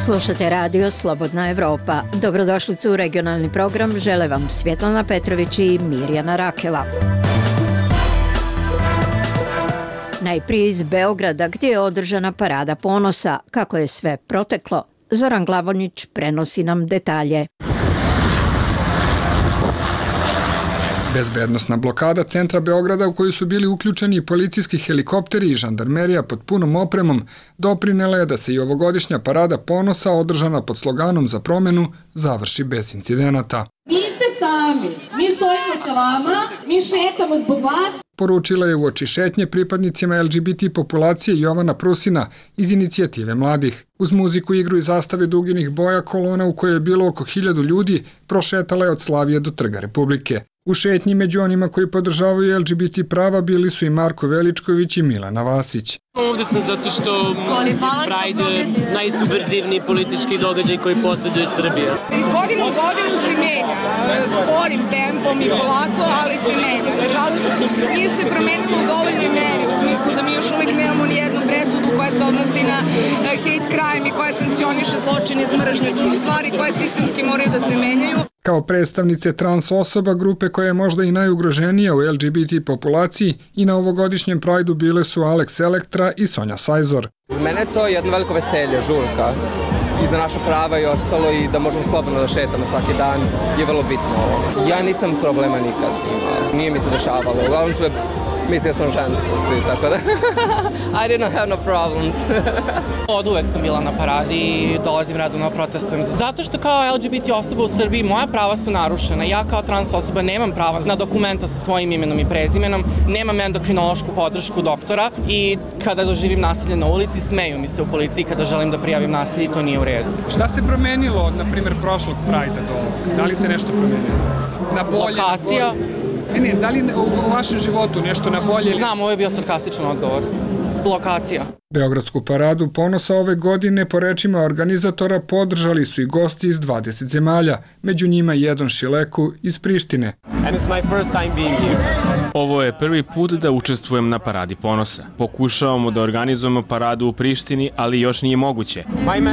Slušate radio Slobodna Evropa. Dobrodošlicu u regionalni program. Žele vam Svjetlana Petrović i Mirjana Rakela. Najprije iz Beograda, gdje je održana parada ponosa. Kako je sve proteklo, Zoran Glavonjić prenosi nam detalje. Bezbednosna blokada centra Beograda u koju su bili uključeni i policijski helikopteri i žandarmerija pod punom opremom doprinela je da se i ovogodišnja parada ponosa održana pod sloganom za promjenu završi bez incidenata. Niste sami, mi stojimo sa vama, mi šetamo zbog vas. Poručila je uoči šetnje pripadnicima LGBT populacije Jovana Prusina iz Inicijative mladih. Uz muziku, igru i zastave duginih boja kolona u kojoj je bilo oko 1000 ljudi prošetala je od Slavije do Trga Republike. U šetnji među onima koji podržavaju LGBT prava bili su i Marko Veličković i Milana Vasić. Ovdje sam zato što Pride najsubverzivniji politički događaj koji posjeduje Srbija. Iz godine u godinu se menja, sporim tempom i polako, ali se menja. Nažalost, nije se promenilo u dovoljnoj meri, u smislu da mi još uvijek nemamo ni jednu presudu koja se odnosi na hate crime i koja sankcioniše zločin iz mržnje. To su stvari koje sistemski moraju da se menjaju. Kao predstavnice trans osoba, grupe koja je možda i najugroženija u LGBT populaciji, i na ovogodišnjem Prideu bile su Alex Elektra i Sonja Sajzor. Za mene je to jedno veliko veselje, žurka i za naša prava i ostalo, i da možemo slobodno da šetamo svaki dan je vrlo bitno. Ja nisam problema nikad imao, nije mi se dešavalo. Uglavnom sve mislio sam žensko svi, tako da I didn't have no problems. Od uvek sam bila na paradi i dolazim redovno protestujem. Zato što kao LGBT osoba u Srbiji moja prava su narušena. Ja kao trans osoba nemam prava na dokumenta sa svojim imenom i prezimenom, nemam endokrinološku podršku doktora i kada doživim nasilje na ulici smeju mi se u policiji kada želim da prijavim nasilje i to nije u redu. Šta se promenilo od, na primjer, prošlog Pridea do ovog? Da li se nešto promenilo? Na bolje? Lokacija. Ne, da li u vašem životu nešto na bolje? Znam, ovo je bio sarkastičan odgovor. Lokacija. Beogradsku paradu ponosa ove godine, po rečima organizatora, podržali su i gosti iz 20 zemalja, među njima i Edon Šileku iz Prištine. Ovo je prvi put da učestvujem na paradi ponosa. Pokušavamo da organizujemo paradu u Prištini, ali još nije moguće.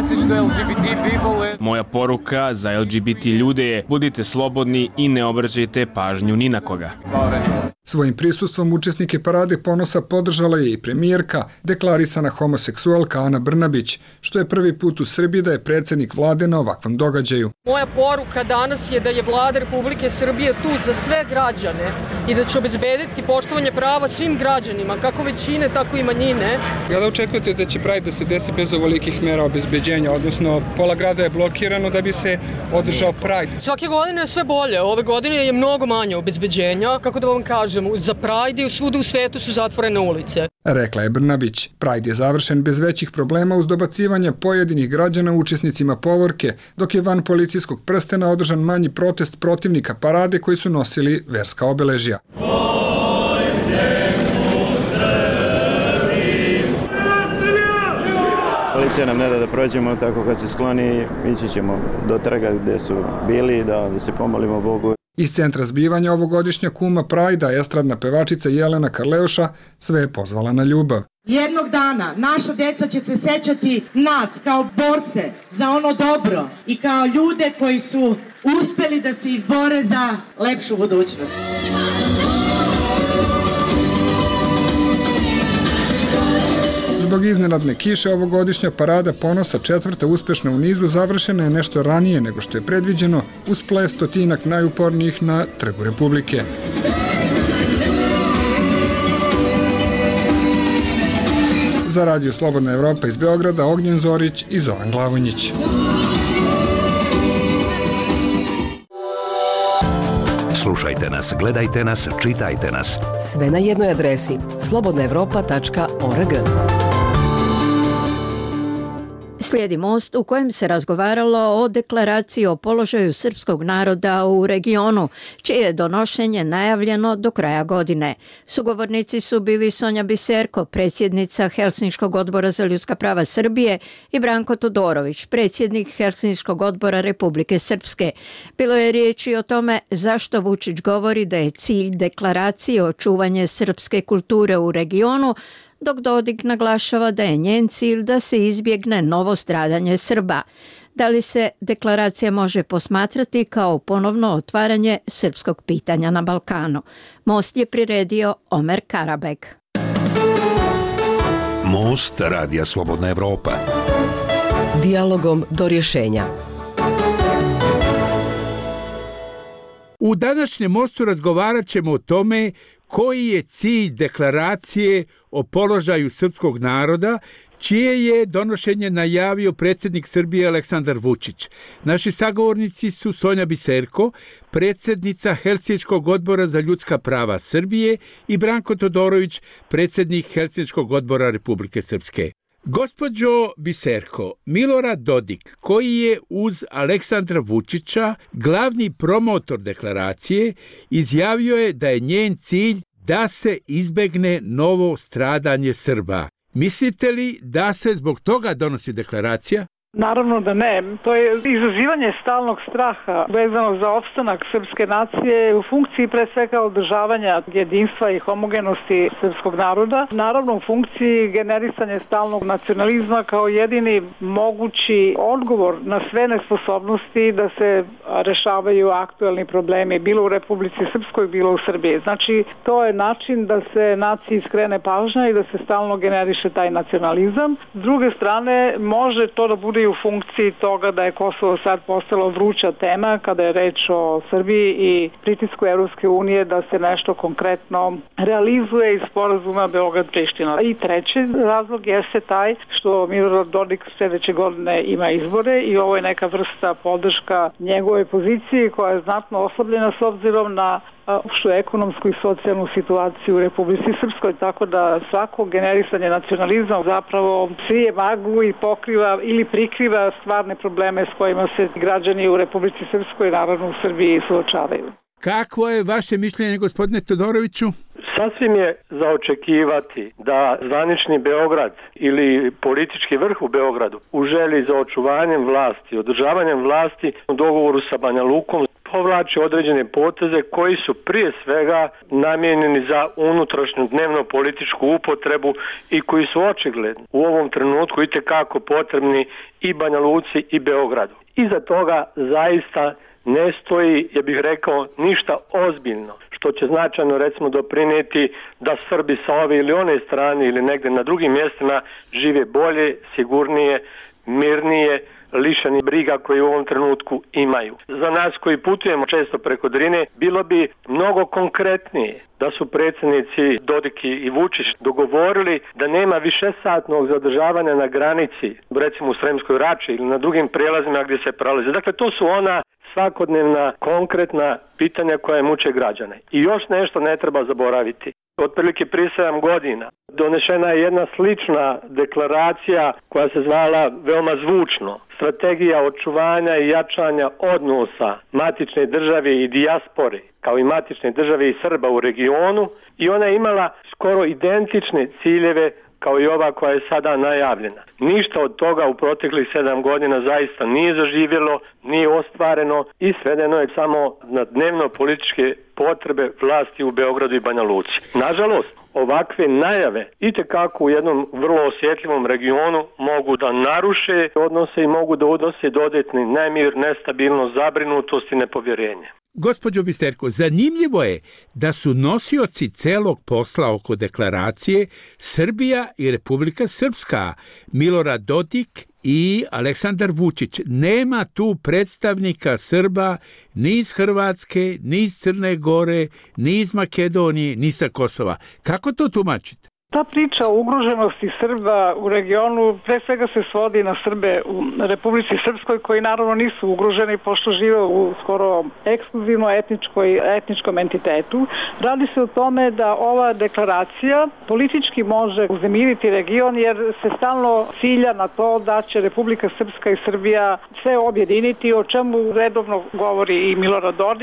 Moja poruka za LGBT ljude je: budite slobodni i ne obraćajte pažnju ni na koga. Svojim prisustvom učesnike parade ponosa podržala je i premijerka, deklarisana homoseksualka Ana Brnabić, što je prvi put u Srbiji da je predsjednik vlade na ovakvom događaju. Moja poruka danas je da je vlada Republike Srbije tu za sve građane i da će obezbediti poštovanje prava svim građanima, kako većine, tako i manjine. Kada očekujete da će Pride da se desi bez ovolikih mera obezbeđenja, odnosno pola grada je blokirano da bi se održao Pride? Svake godine je sve bolje, ove godine je mnogo manje obezbeđenja, kako da vam kažem, za Pride i svuda u svetu su zatvorene ulice. Rekla je Brnabić. Pride je završen bez većih problema uz dobacivanje pojedinih građana učesnicima povorke, dok je van policijskog prstena održan manji protest protivnika parade koji su nosili verska obeležja. Policija nam ne da prođemo, tako kad se skloni ići ćemo do trga gdje su bili da se pomolimo Bogu. Iz centra zbivanja ovogodišnja kuma Prajda, estradna pevačica Jelena Karleuša, sve je pozvala na ljubav. Jednog dana naša djeca će se sećati nas kao borce za ono dobro i kao ljude koji su uspjeli da se izbore za lepšu budućnost. Zbog iznenadne kiše ovogodišnja parada ponosa, četvrta uspješna u nizu, završena je nešto ranije nego što je predviđeno, uz ples stotinak najupornijih na Trgu Republike. Za Radio Slobodna Evropa iz Beograda, Ognjen Zorić i Zoran Glavonjić. Slušajte nas, gledajte nas, čitajte nas. Sve na jednoj adresi slobodnaevropa.org. Slijedi Most u kojem se razgovaralo o deklaraciji o položaju srpskog naroda u regionu, čije je donošenje najavljeno do kraja godine. Sugovornici su bili Sonja Biserko, predsjednica Helsinškog odbora za ljudska prava Srbije, i Branko Todorović, predsjednik Helsinškog odbora Republike Srpske. Bilo je riječi o tome zašto Vučić govori da je cilj deklaracije očuvanje srpske kulture u regionu, dok Dodik naglašava da je njen cilj da se izbjegne novo stradanje Srba. Da li se deklaracija može posmatrati kao ponovno otvaranje srpskog pitanja na Balkanu? Most je priredio Omer Karabek. Most Radija Slobodna Evropa. Dijalogom do rješenja. U današnjem mostu razgovarat ćemo o tome koji je cilj deklaracije o položaju srpskog naroda, čije je donošenje najavio predsjednik Srbije Aleksandar Vučić. Naši sagovornici su Sonja Biserko, predsjednica Helsinškog odbora za ljudska prava Srbije, i Branko Todorović, predsjednik Helsinškog odbora Republike Srpske. Gospođo Biserko, Milorad Dodik, koji je uz Aleksandra Vučića glavni promotor deklaracije, izjavio je da je njen cilj da se izbegne novo stradanje Srba. Mislite li da se zbog toga donosi deklaracija? Naravno da ne. To je izazivanje stalnog straha vezano za opstanak srpske nacije u funkciji pre svega održavanja jedinstva i homogenosti srpskog naroda. Naravno u funkciji generisanja stalnog nacionalizma kao jedini mogući odgovor na sve nesposobnosti da se rešavaju aktuelni problemi bilo u Republici Srpskoj, bilo u Srbiji. Znači to je način da se naciji skrene pažnja i da se stalno generiše taj nacionalizam. S druge strane može to da bude i u funkciji toga da je Kosovo sad postalo vruća tema kada je reč o Srbiji i pritisku Evropske unije da se nešto konkretno realizuje iz sporazuma Beograd-Priština. I treći razlog jeste taj što Milorad Dodik sljedeće godine ima izbore i ovo je neka vrsta podrška njegove poziciji koja je znatno oslabljena s obzirom na opštu ekonomsku i socijalnu situaciju u Republici Srpskoj, tako da svako generisanje nacionalizma zapravo sije maglu i pokriva ili prikriva stvarne probleme s kojima se građani u Republici Srpskoj, naravno u Srbiji, suočavaju. Kakvo je vaše mišljenje, gospodine Todoroviću? Sasvim je za očekivati da zvanični Beograd ili politički vrh u Beogradu u želji za očuvanjem vlasti, održavanjem vlasti u dogovoru sa Banja Lukom povlači određene poteze koji su prije svega namijenjeni za unutrašnju dnevno političku upotrebu i koji su očigledni u ovom trenutku itekako potrebni i Banja Luci i Beogradu. Iza toga zaista ne stoji, ja bih rekao, ništa ozbiljno, što će značajno recimo doprinijeti da Srbi sa ove ili one strane ili negdje na drugim mjestima žive bolje, sigurnije, mirnije, lišeni briga koji u ovom trenutku imaju. Za nas koji putujemo često preko Drine, bilo bi mnogo konkretnije da su predsjednici Dodik i Vučić dogovorili da nema višesatnog zadržavanja na granici, recimo u Sremskoj Rači ili na drugim prijelazima gdje se prelaze. Dakle, to su ona svakodnevna, konkretna pitanja koja muče građane. I još nešto ne treba zaboraviti. Otprilike prije 7 godina donešena je jedna slična deklaracija koja se zvala veoma zvučno. Strategija očuvanja i jačanja odnosa matične države i dijaspore, kao i matične države i Srba u regionu, i ona je imala skoro identične ciljeve kao i ova koja je sada najavljena. Ništa od toga u proteklih 7 godina zaista nije zaživjelo, nije ostvareno i svedeno je samo na dnevno političke potrebe vlasti u Beogradu i Banja Luci. Nažalost, ovakve najave itekako u jednom vrlo osjetljivom regionu mogu da naruše odnose i mogu da udnose dodatni nemir, nestabilnost, zabrinutost i nepovjerenje. Gospođo Biserko, zanimljivo je da su nosioci celog posla oko deklaracije Srbija i Republika Srpska, Milorad Dodik i Aleksandar Vučić. Nema tu predstavnika Srba ni iz Hrvatske, ni iz Crne Gore, ni iz Makedonije, ni sa Kosova. Kako to tumačite? Ta priča o ugroženosti Srba u regionu pre svega se svodi na Srbe u Republici Srpskoj koji naravno nisu ugroženi pošto žive u skoro ekskluzivno etničkom entitetu. Radi se o tome da ova deklaracija politički može uzemiriti region jer se stalno cilja na to da će Republika Srpska i Srbija sve objediniti, o čemu redovno govori i Milorad Dodik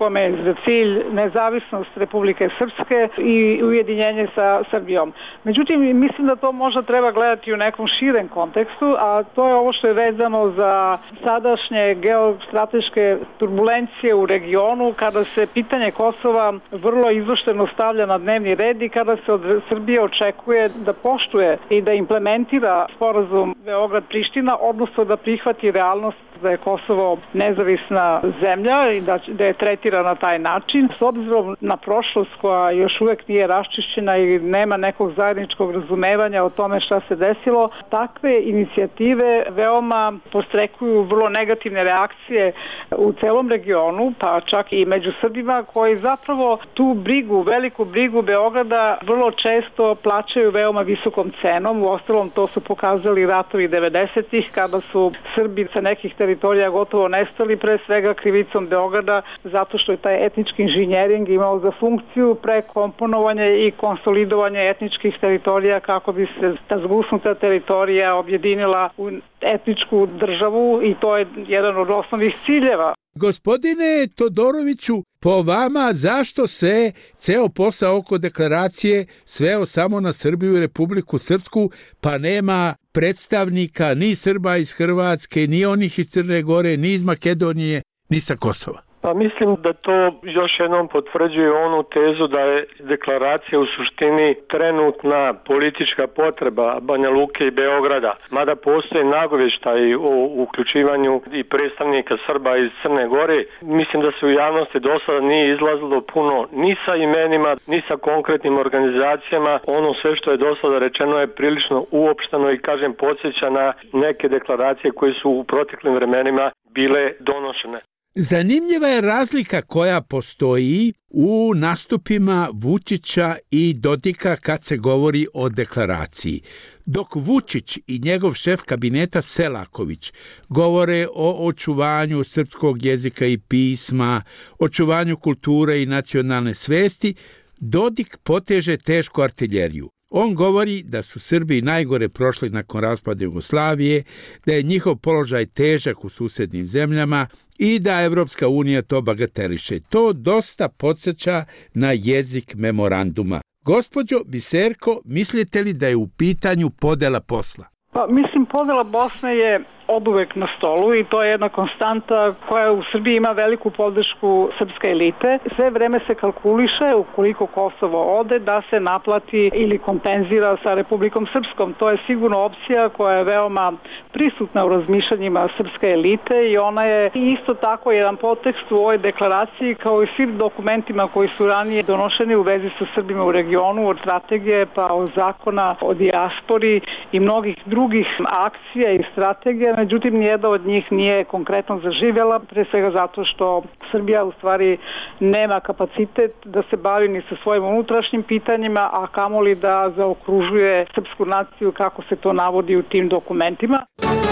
kome je za cilj nezavisnost Republike Srpske i ujedinjenje sa Srbijom. Međutim, mislim da to možda treba gledati u nekom širem kontekstu, a to je ovo što je vezano za sadašnje geostrateške turbulencije u regionu, kada se pitanje Kosova vrlo izvršteno stavlja na dnevni red i kada se od Srbije očekuje da poštuje i da implementira sporazum Beograd-Priština, odnosno da prihvati realnost da je Kosovo nezavisna zemlja i da je tretira na taj način. S obzirom na prošlost koja još uvek nije raščišćena i nema nekog zajedničkog razumevanja o tome šta se desilo, takve inicijative veoma postrekuju vrlo negativne reakcije u celom regionu, pa čak i među Srbima koji zapravo tu brigu, veliku brigu Beograda vrlo često plaćaju veoma visokom cenom. Uostalom to su pokazali ratovi 90-ih kada su Srbi sa nekih teritorija gotovo nestali, pre svega krivicom Beograda, zato što je taj etnički inženjering imao za funkciju prekomponovanje i konsolidovanje etničkih teritorija kako bi se ta zgusnuta teritorija objedinila u etničku državu i to je jedan od osnovnih ciljeva. Gospodine Todoroviću, po vama zašto se ceo posao oko deklaracije sveo samo na Srbiju i Republiku Srpsku, pa nema predstavnika ni Srba iz Hrvatske, ni onih iz Crne Gore, ni iz Makedonije, ni sa Kosova? Pa mislim da to još jednom potvrđuje onu tezu da je deklaracija u suštini trenutna politička potreba Banja Luke i Beograda. Mada postoje nagovještaji o uključivanju i predstavnika Srba iz Crne Gore, mislim da se u javnosti do sada nije izlazilo puno ni sa imenima, ni sa konkretnim organizacijama. Ono sve što je do sada rečeno je prilično uopšteno i kažem podsjeća na neke deklaracije koje su u proteklim vremenima bile donošene. Zanimljiva je razlika koja postoji u nastupima Vučića i Dodika kad se govori o deklaraciji. Dok Vučić i njegov šef kabineta Selaković govore o očuvanju srpskog jezika i pisma, očuvanju kulture i nacionalne svesti, Dodik poteže tešku artiljeriju. On govori da su Srbi najgore prošli nakon raspada Jugoslavije, da je njihov položaj težak u susednim zemljama i da Evropska unija to bagateliše. To dosta podsjeća na jezik memoranduma. Gospođo Biserko, mislite li da je u pitanju podela posla? Pa, mislim, podela Bosne je oduvek na stolu i to je jedna konstanta koja u Srbiji ima veliku podršku srpske elite. Sve vreme se kalkuliše ukoliko Kosovo ode da se naplati ili kompenzira sa Republikom Srpskom. To je sigurno opcija koja je veoma prisutna u razmišljanjima srpske elite i ona je isto tako jedan podtekst u ovoj deklaraciji kao i svim dokumentima koji su ranije donošeni u vezi sa Srbima u regionu, od strategije pa od zakona o dijaspori i mnogih drugih akcija i strategija. Međutim, nijedna od njih nije konkretno zaživjela, pre svega zato što Srbija u stvari nema kapacitet da se bavi ni sa svojim unutrašnjim pitanjima, a kamoli da zaokružuje srpsku naciju kako se to navodi u tim dokumentima.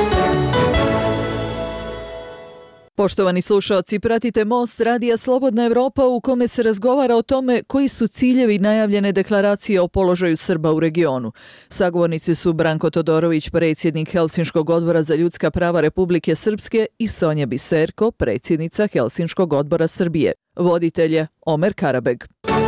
Poštovani slušaoci, pratite Most radija Slobodna Evropa u kome se razgovara o tome koji su ciljevi najavljene deklaracije o položaju Srba u regionu. Sagovornici su Branko Todorović, predsjednik Helsinškog odbora za ljudska prava Republike Srpske i Sonja Biserko, predsjednica Helsinškog odbora Srbije. Voditelj je Omer Karabeg.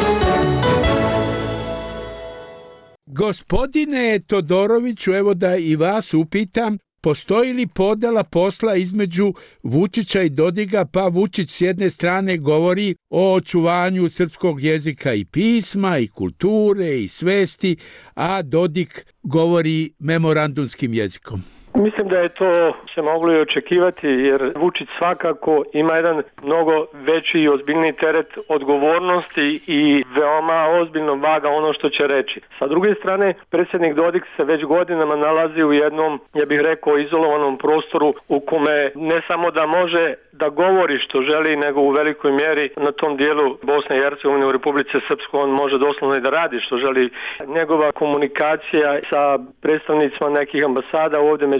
Gospodine Todoroviću, evo da i vas upitam, postoji li podela posla između Vučića i Dodiga, pa Vučić s jedne strane govori o očuvanju srpskog jezika i pisma i kulture i svesti, a Dodik govori memorandumskim jezikom? Mislim da je to se moglo i očekivati jer Vučić svakako ima jedan mnogo veći i ozbiljniji teret odgovornosti i veoma ozbiljno vaga ono što će reći. Sa druge strane, predsjednik Dodik se već godinama nalazi u jednom, ja bih rekao, izolovanom prostoru u kome ne samo da može da govori što želi, nego u velikoj mjeri na tom dijelu Bosne i Hercegovine u Republici Srpskoj on može doslovno i da radi što želi. Njegova komunikacija sa predstavnicima nekih ambasada ovdje među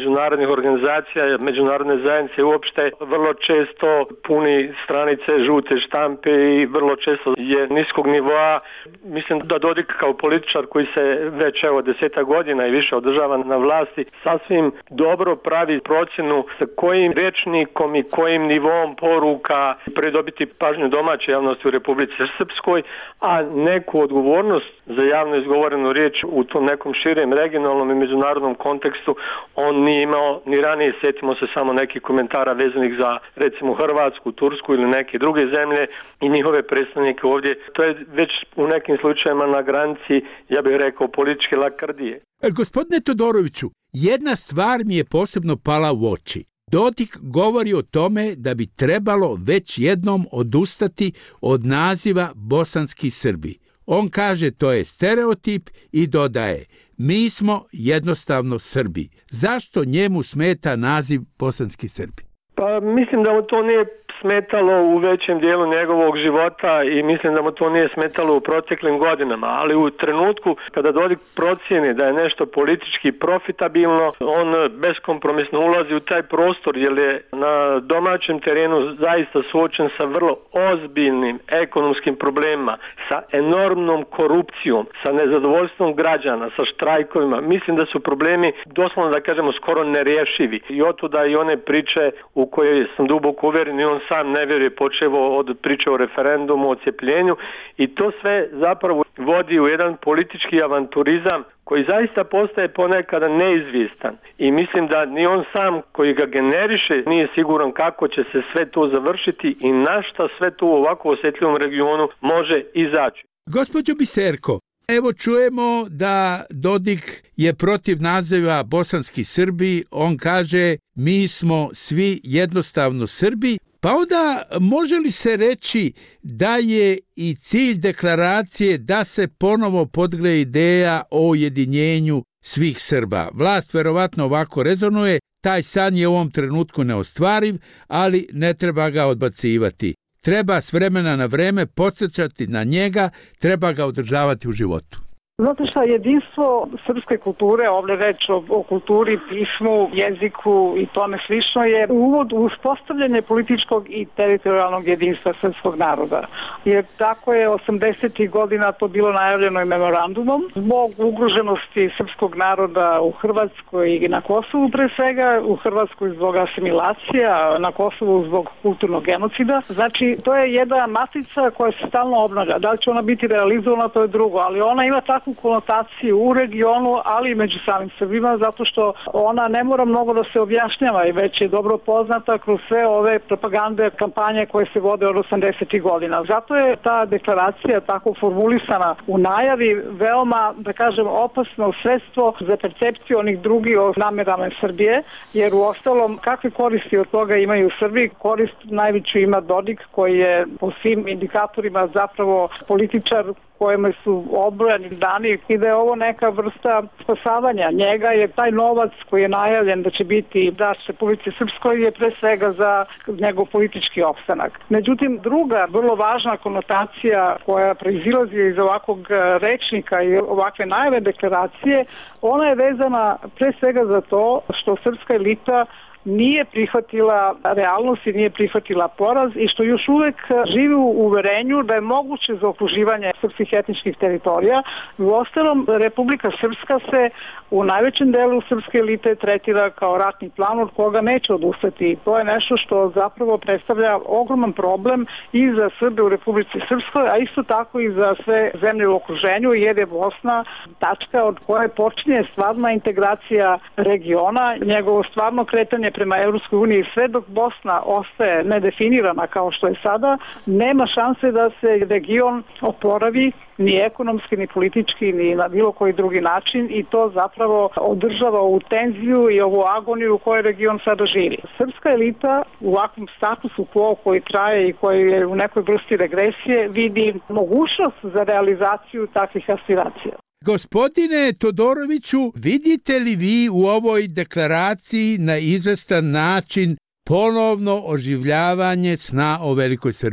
međunarodnih organizacija, međunarodne zajednice uopšte vrlo često puni stranice žute štampe i vrlo često je niskog nivoa. Mislim da Dodik kao političar koji se već 10 godina i više održava na vlasti sasvim dobro pravi procjenu sa kojim rečnikom i kojim nivom poruka pridobiti pažnju domaće javnosti u Republici Srpskoj, a neku odgovornost za javno izgovorenu riječ u tom nekom širem regionalnom i međunarodnom kontekstu on nije imao ni ranije. Sjetimo se samo nekih komentara vezanih za recimo Hrvatsku, Tursku ili neke druge zemlje i njihove predstavnike ovdje. To je već u nekim slučajevima na granici, ja bih rekao, političke lakrdije. Gospodine Todoroviću, jedna stvar mi je posebno pala u oči. Dodik govori o tome da bi trebalo već jednom odustati od naziva bosanski Srbi. On kaže to je stereotip i dodaje, mi smo jednostavno Srbi. Zašto njemu smeta naziv bosanski Srbi? Pa mislim da mu to nije smetalo u većem dijelu njegovog života i mislim da mu to nije smetalo u proteklim godinama, ali u trenutku kada Dodik procijeni da je nešto politički profitabilno, on beskompromisno ulazi u taj prostor jer je na domaćem terenu zaista suočen sa vrlo ozbiljnim ekonomskim problemima, sa enormnom korupcijom, sa nezadovoljstvom građana, sa štrajkovima. Mislim da su problemi, doslovno da kažemo, skoro nerješivi i otuda i one priče u koje sam duboko uvjeren i on sam ne vjeruje, počevo od priče o referendumu, o cijepljenju i to sve zapravo vodi u jedan politički avanturizam koji zaista postaje ponekada neizvjestan i mislim da ni on sam koji ga generiše nije siguran kako će se sve to završiti i na šta sve to u ovako osjetljivom regionu može izaći. Gospođo Biserko, evo čujemo da Dodik je protiv naziva bosanski Srbi, on kaže mi smo svi jednostavno Srbi, pa onda može li se reći da je i cilj deklaracije da se ponovo podgre ideja o ujedinjenju svih Srba? Vlast verovatno ovako rezonuje, taj san je u ovom trenutku neostvariv, ali ne treba ga odbacivati. Treba s vremena na vreme podsjećati na njega, treba ga održavati u životu. Znate šta, jedinstvo srpske kulture, ovdje reč o kulturi, pismu, jeziku i tome slično je uvod u uspostavljanje političkog i teritorijalnog jedinstva srpskog naroda. Jer tako je 80. godina to bilo najavljeno i memorandumom. Zbog ugroženosti srpskog naroda u Hrvatskoj i na Kosovu pre svega, u Hrvatskoj zbog asimilacija, na Kosovu zbog kulturnog genocida. Znači, to je jedna matrica koja se stalno obnavlja. Da li će ona biti realizovana, to je drugo, ali ona ima takvu konotaciju u regionu, ali i među samim Srbima, zato što ona ne mora mnogo da se objašnjava i već je dobro poznata kroz sve ove propagande, kampanje koje se vode od 80. godina. Zato je ta deklaracija tako formulisana u najavi veoma, da kažem, opasno sredstvo za percepciju onih drugih o namerama Srbije, jer u ostalom kakve koristi od toga imaju Srbi? Korist najveću ima Dodik, koji je po svim indikatorima zapravo političar kojima su odbrojani dani i da je ovo neka vrsta spasavanja njega, jer taj novac koji je najavljen da će biti daš Republici Srpskoj je pre svega za njegov politički opstanak. Međutim, druga vrlo važna konotacija koja proizilazi iz ovakvog rečnika i ovakve najave deklaracije, ona je vezana pre svega za to što srpska elita nije prihvatila realnost i nije prihvatila poraz i što još uvek živi u uverenju da je moguće zaokruživanje srpskih etničkih teritorija. U ostalom, Republika Srpska se u najvećem delu srpske elite tretira kao ratni plan od koga neće odustati. To je nešto što zapravo predstavlja ogroman problem i za Srbe u Republici Srpskoj, a isto tako i za sve zemlje u okruženju, jer je Bosna tačka od koje počinje stvarna integracija regiona, njegovo stvarno kretanje prema Evropskoj uniji. Sve dok Bosna ostaje nedefinirana kao što je sada, nema šanse da se region oporavi ni ekonomski, ni politički, ni na bilo koji drugi način i to zapravo održava ovu tenziju i ovu agoniju u kojoj region sada živi. Srpska elita u ovakvom statusu quo koji traje i koji je u nekoj vrsti regresije vidi mogućnost za realizaciju takvih aspiracija. Gospodine Todoroviću, vidite li vi u ovoj deklaraciji na izvestan način ponovno oživljavanje sna o Velikoj Srbiji?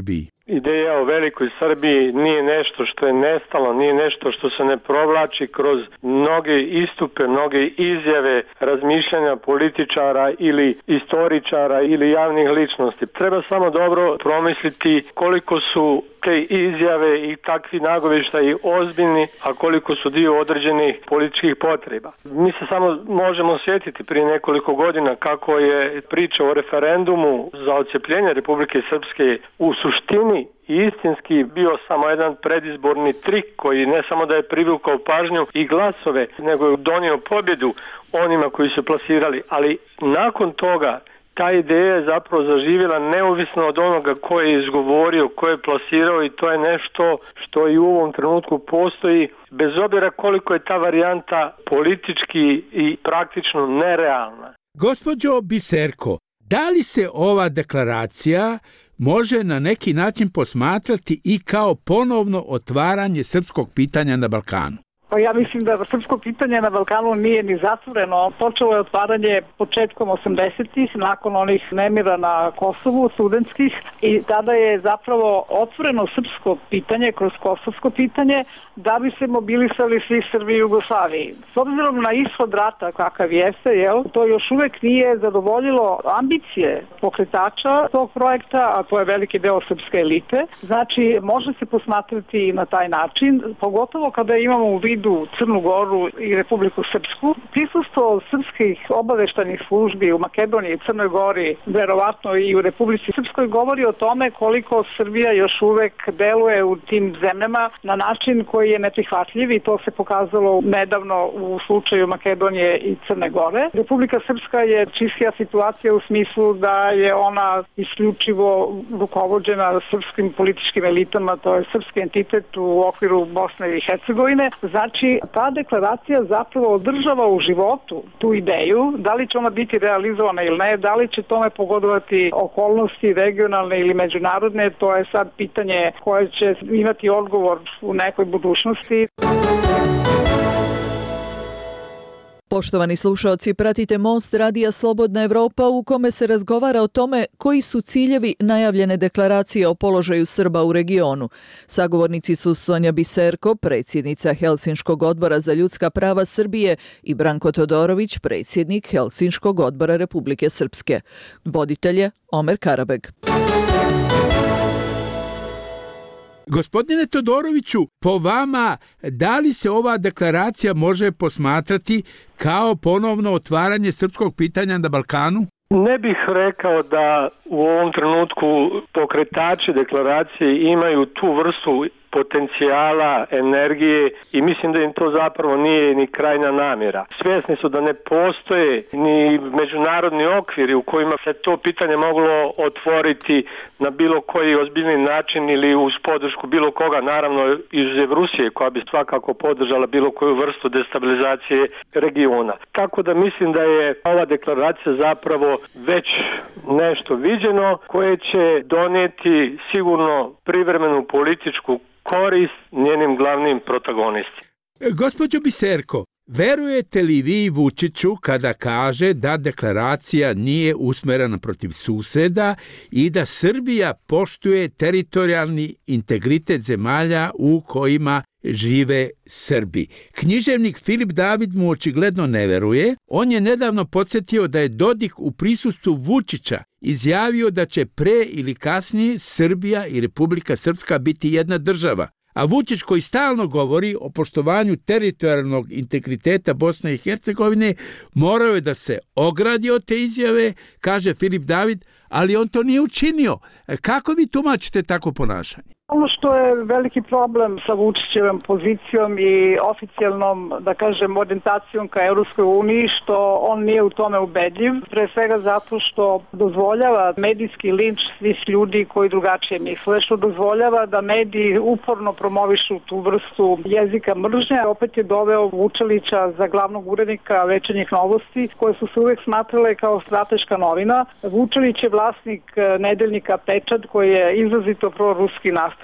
Ideja o velikoj Srbiji nije nešto što je nestalo, nije nešto što se ne provlači kroz mnoge istupe, mnoge izjave, razmišljanja političara ili istoričara ili javnih ličnosti. Treba samo dobro promisliti koliko su te izjave i takvi nagovještaji ozbiljni, a koliko su dio određenih političkih potreba. Mi se samo možemo sjetiti prije nekoliko godina kako je priča o referendumu za odcepljenje Republike Srpske u suštini i istinski bio samo jedan predizborni trik koji ne samo da je privukao pažnju i glasove, nego je donio pobjedu onima koji su plasirali, ali nakon toga ta ideja je zapravo zaživjela neovisno od onoga ko je izgovorio, ko je plasirao i to je nešto što i u ovom trenutku postoji, bez obzira koliko je ta varijanta politički i praktično nerealna. Gospođo Biserko, da li se ova deklaracija može na neki način posmatrati i kao ponovno otvaranje srpskog pitanja na Balkanu? Pa ja mislim da srpsko pitanje na Balkanu nije ni zatvoreno. Počelo je otvaranje početkom 80-ih, nakon onih nemira na Kosovu, studentskih, i tada je zapravo otvoreno srpsko pitanje kroz kosovsko pitanje da bi se mobilisali svi Srbi i Jugoslaviji. S obzirom na ishod rata kakav jeste, to još uvek nije zadovoljilo ambicije pokretača tog projekta, a to je veliki deo srpske elite. Znači, može se posmatrati na taj način, pogotovo kada imamo u vidu Crnu Goru i Republiku Srpsku. Prisustvo srpskih obaveštajnih službi u Makedoniji i Crnoj Gori, verovatno i u Republici Srpskoj, govori o tome koliko Srbija još uvek deluje u tim zemljama na način koji je neprihvatljiv, i to se pokazalo nedavno u slučaju Makedonije i Crne Gore. Republika Srpska je čistija situacija u smislu da je ona isključivo rukovođena srpskim političkim elitama, to je srpski entitet u okviru Bosne i Hercegovine. Znači, ta deklaracija zapravo održava u životu tu ideju, da li će ona biti realizovana ili ne, da li će tome pogodovati okolnosti regionalne ili međunarodne, to je sad pitanje koje će imati odgovor u nekoj budućnosti. Poštovani slušaoci, pratite Most radija Slobodna Evropa u kome se razgovara o tome koji su ciljevi najavljene deklaracije o položaju Srba u regionu. Sagovornici su Sonja Biserko, predsjednica Helsinškog odbora za ljudska prava Srbije, i Branko Todorović, predsjednik Helsinškog odbora Republike Srpske. Voditelj je Omer Karabeg. Gospodine Todoroviću, po vama, da li se ova deklaracija može posmatrati kao ponovno otvaranje srpskog pitanja na Balkanu? Ne bih rekao da u ovom trenutku pokretači deklaracije imaju tu vrstu potencijala, energije, i mislim da im to zapravo nije ni krajnja namjera. Svjesni su da ne postoje ni međunarodni okviri u kojima se to pitanje moglo otvoriti na bilo koji ozbiljni način ili uz podršku bilo koga, naravno izuzev Rusije, koja bi svakako podržala bilo koju vrstu destabilizacije regiona. Tako da mislim da je ova deklaracija zapravo već nešto viđeno koje će donijeti sigurno privremenu političku korist njenim glavnim protagonistima. Gospođo Biserko, verujete li vi Vučiću kada kaže da deklaracija nije usmerena protiv suseda i da Srbija poštuje teritorijalni integritet zemalja u kojima žive Srbi? Književnik Filip David mu očigledno ne veruje. On je nedavno podsjetio da je Dodik u prisustvu Vučića izjavio da će pre ili kasnije Srbija i Republika Srpska biti jedna država. A Vučić, koji stalno govori o poštovanju teritorijalnog integriteta Bosne i Hercegovine, morao je da se ogradi od te izjave, kaže Filip David, ali on to nije učinio. Kako vi tumačite tako ponašanje? Ono što je veliki problem sa Vučićevom pozicijom i oficijalnom, da kažem, orijentacijom ka Europskoj uniji, što on nije u tome ubedljiv, pre svega zato što dozvoljava medijski linč svih ljudi koji drugačije misle, što dozvoljava da mediji uporno promovišu tu vrstu jezika mržnje. Opet je doveo Vučelića za glavnog urednika Večernjih novosti, koje su se uvek smatrale kao strateška novina. Vučelić je vlasnik nedeljnika Pečat, koji je izrazito proruski nastrojen.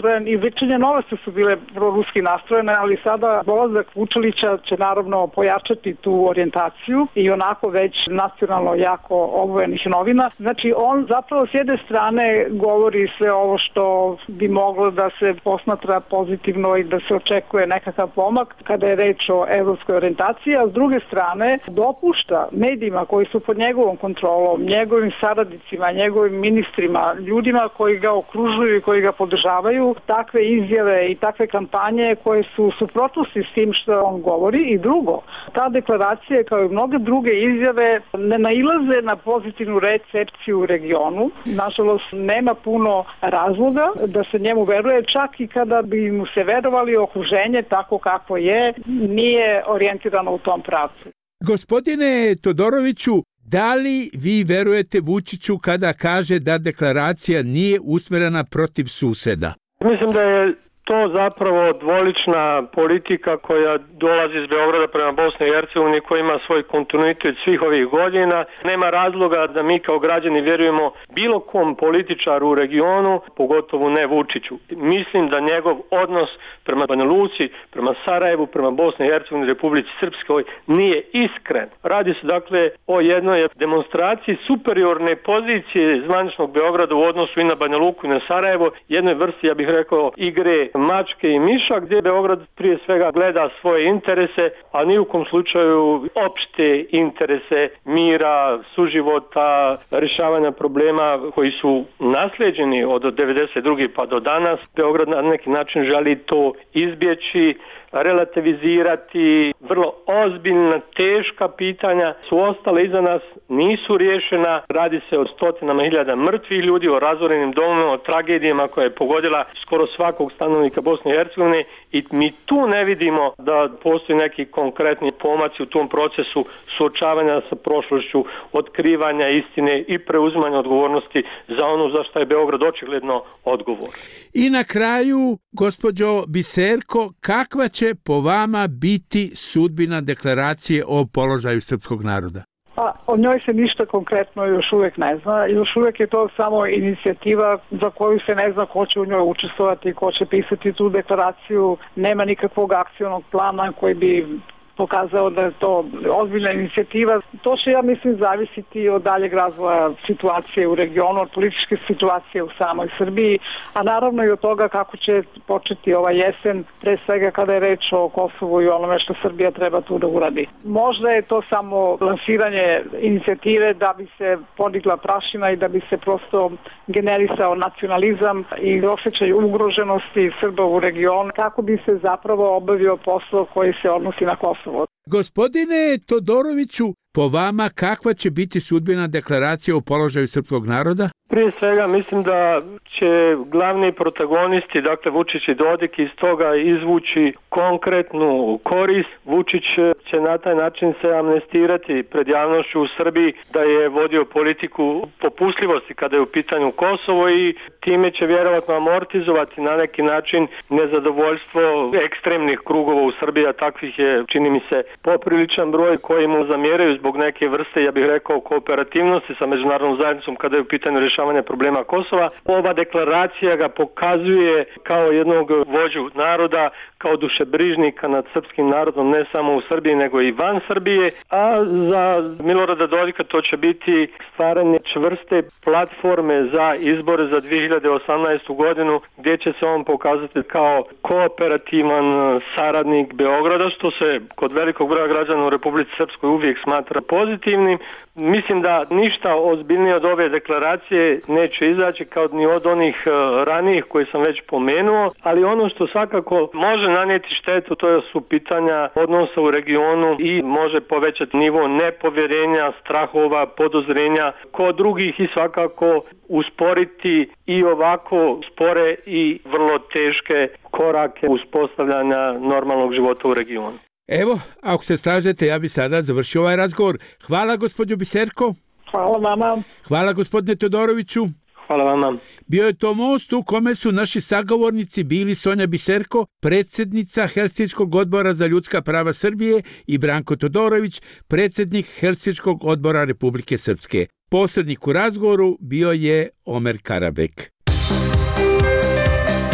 nastrojen i većine Novosti su bile proruski nastrojene, ali sada dolazak Vučelića će naravno pojačati tu orijentaciju i onako već nacionalno jako obojenih novina. Znači on zapravo s jedne strane govori sve ovo što bi moglo da se posmatra pozitivno i da se očekuje nekakav pomak kada je reč o evropskoj orijentaciji, a s druge strane dopušta medijima koji su pod njegovom kontrolom, njegovim saradnicima, njegovim ministrima, ljudima koji ga okružuju i koji ga podržavaju, takve izjave i takve kampanje koje su suprotnosti s tim što on govori. I drugo, ta deklaracija kao i mnoge druge izjave ne nailaze na pozitivnu recepciju u regionu. Nažalost, nema puno razloga da se njemu veruje, čak i kada bi mu se verovali, okruženje tako kako je, nije orijentirano u tom pravcu. Gospodine Todoroviću, da li vi verujete Vučiću kada kaže da deklaracija nije usmjerena protiv suseda? Mislim da je to zapravo dvolična politika koja dolazi iz Beograda prema Bosni i Hercegovini, koja ima svoj kontinuitet svih ovih godina. Nema razloga da mi kao građani vjerujemo bilo kom političaru u regionu, pogotovo ne Vučiću. Mislim da njegov odnos prema Banja Luci, prema Sarajevu, prema Bosni i Hercegovini, Republici Srpskoj nije iskren. Radi se dakle o jednoj demonstraciji superiorne pozicije zvaničnog Beograda u odnosu i na Banja Luku i na Sarajevo, jednoj vrsti, ja bih rekao, igre mačke i miša, gdje Beograd prije svega gleda svoje interese, a ni u kom slučaju opšte interese mira, suživota, rješavanja problema koji su naslijeđeni od 92. pa do danas. Beograd na neki način želi to izbjeći, relativizirati. Vrlo ozbiljna, teška pitanja su ostale iza nas, nisu riješena. Radi se o stotinama hiljada mrtvih ljudi, o razorenim domovima, o tragedijama koja je pogodila skoro svakog stanovnika Bosne i Hercegovine i mi tu ne vidimo da postoji neki konkretni pomaci u tom procesu suočavanja sa prošlošću, otkrivanja istine i preuzimanja odgovornosti za ono za što je Beograd očigledno odgovor. I na kraju, gospođo Biserko, kakva će po vama biti sudbina deklaracije o položaju srpskog naroda? Pa, o njoj se ništa konkretno još uvijek ne zna. Još uvijek je to samo inicijativa za koju se ne zna ko će u njoj učestvovati, ko će pisati tu deklaraciju. Nema nikakvog akcionog plana koji bi pokazao da je to ozbiljna inicijativa. To će, ja mislim, zavisiti od daljeg razvoja situacije u regionu, od političke situacije u samoj Srbiji, a naravno i od toga kako će početi ova jesen, pre svega kada je reč o Kosovu i onome što Srbija treba tu da uradi. Možda je to samo lansiranje inicijative da bi se podigla prašina i da bi se prosto generisao nacionalizam i osjećaj ugroženosti Srba u regionu, kako bi se zapravo obavio posao koji se odnosi na Kosovo. Gospodine Todoroviću, po vama kakva će biti sudbina deklaracije o položaju srpskog naroda? Prije svega mislim da će glavni protagonisti, dakle Vučić i Dodik, iz toga izvući konkretnu korist. Vučić će na taj način se amnestirati pred javnošću u Srbiji da je vodio politiku popustljivosti kada je u pitanju Kosovo i time će vjerovatno amortizovati na neki način nezadovoljstvo ekstremnih krugova u Srbiji, a takvih je, čini mi se, popriličan broj koji mu zamjeraju zbog neke vrste, ja bih rekao, kooperativnosti sa međunarodnom zajednicom kada je u pitanju rješavanja problema Kosova. Ova deklaracija ga pokazuje kao jednog vođu naroda, kao dušebrižnika nad srpskim narodom, ne samo u Srbiji nego i van Srbije, a za Milorada Dodika to će biti stvaranje čvrste platforme za izbore za 2018. godinu, gdje će se on pokazati kao kooperativan saradnik Beograda, što se kod velikog broja građana u Republici Srpskoj uvijek smatra pozitivnim. Mislim da ništa ozbiljnije od ove deklaracije neće izaći kao ni od onih ranijih koje sam već pomenuo, ali ono što svakako može nanijeti štetu, to su pitanja odnosa u regionu i može povećati nivo nepovjerenja, strahova, podozrenja kod drugih i svakako usporiti i ovako spore i vrlo teške korake uspostavljanja normalnog života u regionu. Evo, ako se slažete, ja bi sada završio ovaj razgovor. Hvala, gospođo Biserko. Hvala vama. Hvala, gospodine Todoroviću. Hvala vama. Bio je to most u kome su naši sagovornici bili Sonja Biserko, predsjednica Helsinškog odbora za ljudska prava Srbije, i Branko Todorović, predsjednik Helsinškog odbora Republike Srpske. Posrednik u razgovoru bio je Omer Karabek.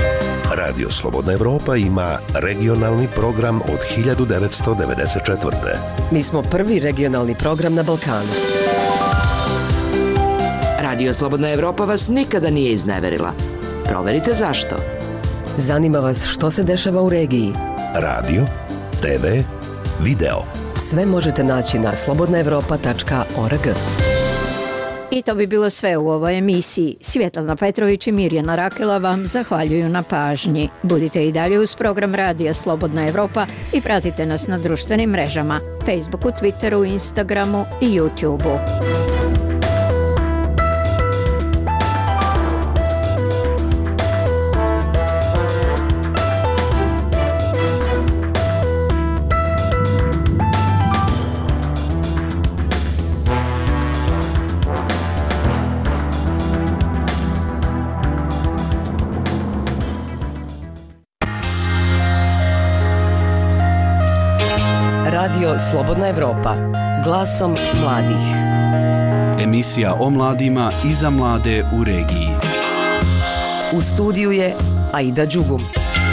Radio Slobodna Evropa ima regionalni program od 1994. Mi smo prvi regionalni program na Balkanu. Radio Slobodna Evropa vas nikada nije izneverila. Proverite zašto. Zanima vas što se dešava u regiji. Radio, TV, video. Sve možete naći na slobodnaevropa.org. I to bi bilo sve u ovoj emisiji. Svjetlana Petrović i Mirjana Rakela vam zahvaljuju na pažnji. Budite i dalje uz program Radija Slobodna Evropa i pratite nas na društvenim mrežama, Facebooku, Twitteru, Instagramu i YouTubeu. Radio Slobodna Evropa, glasom mladih. Emisija o mladima i za mlade u regiji. U studiju je Aida Đugum.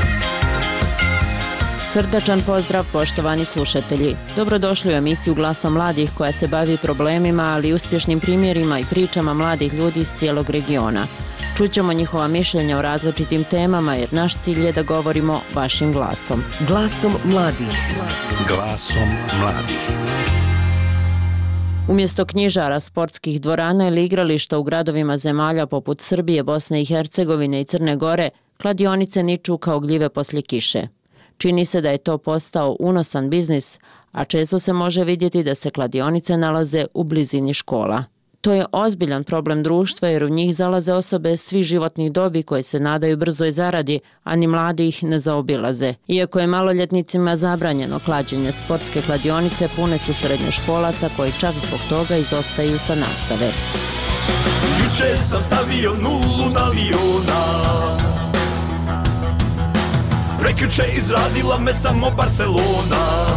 Srdačan pozdrav, poštovani slušatelji. Dobrodošli u emisiju Glasom mladih koja se bavi problemima, ali i uspješnim primjerima i pričama mladih ljudi iz cijelog regiona. Čućemo njihova mišljenja o različitim temama jer naš cilj je da govorimo vašim glasom. Glasom mladih. Glasom mladih. Umjesto knjižara, sportskih dvorana ili igrališta u gradovima zemalja poput Srbije, Bosne i Hercegovine i Crne Gore, kladionice niču kao gljive poslije kiše. Čini se da je to postao unosan biznis, a često se može vidjeti da se kladionice nalaze u blizini škola. To je ozbiljan problem društva jer u njih zalaze osobe svih životnih dobi koje se nadaju brzoj zaradi, a ni mladi ih ne zaobilaze. Iako je maloljetnicima zabranjeno klađenje, sportske kladionice pune su srednjoškolaca koji čak zbog toga izostaju sa nastave. Juče sam stavio 0 na Liona, prekjuče izradila me samo Barcelona.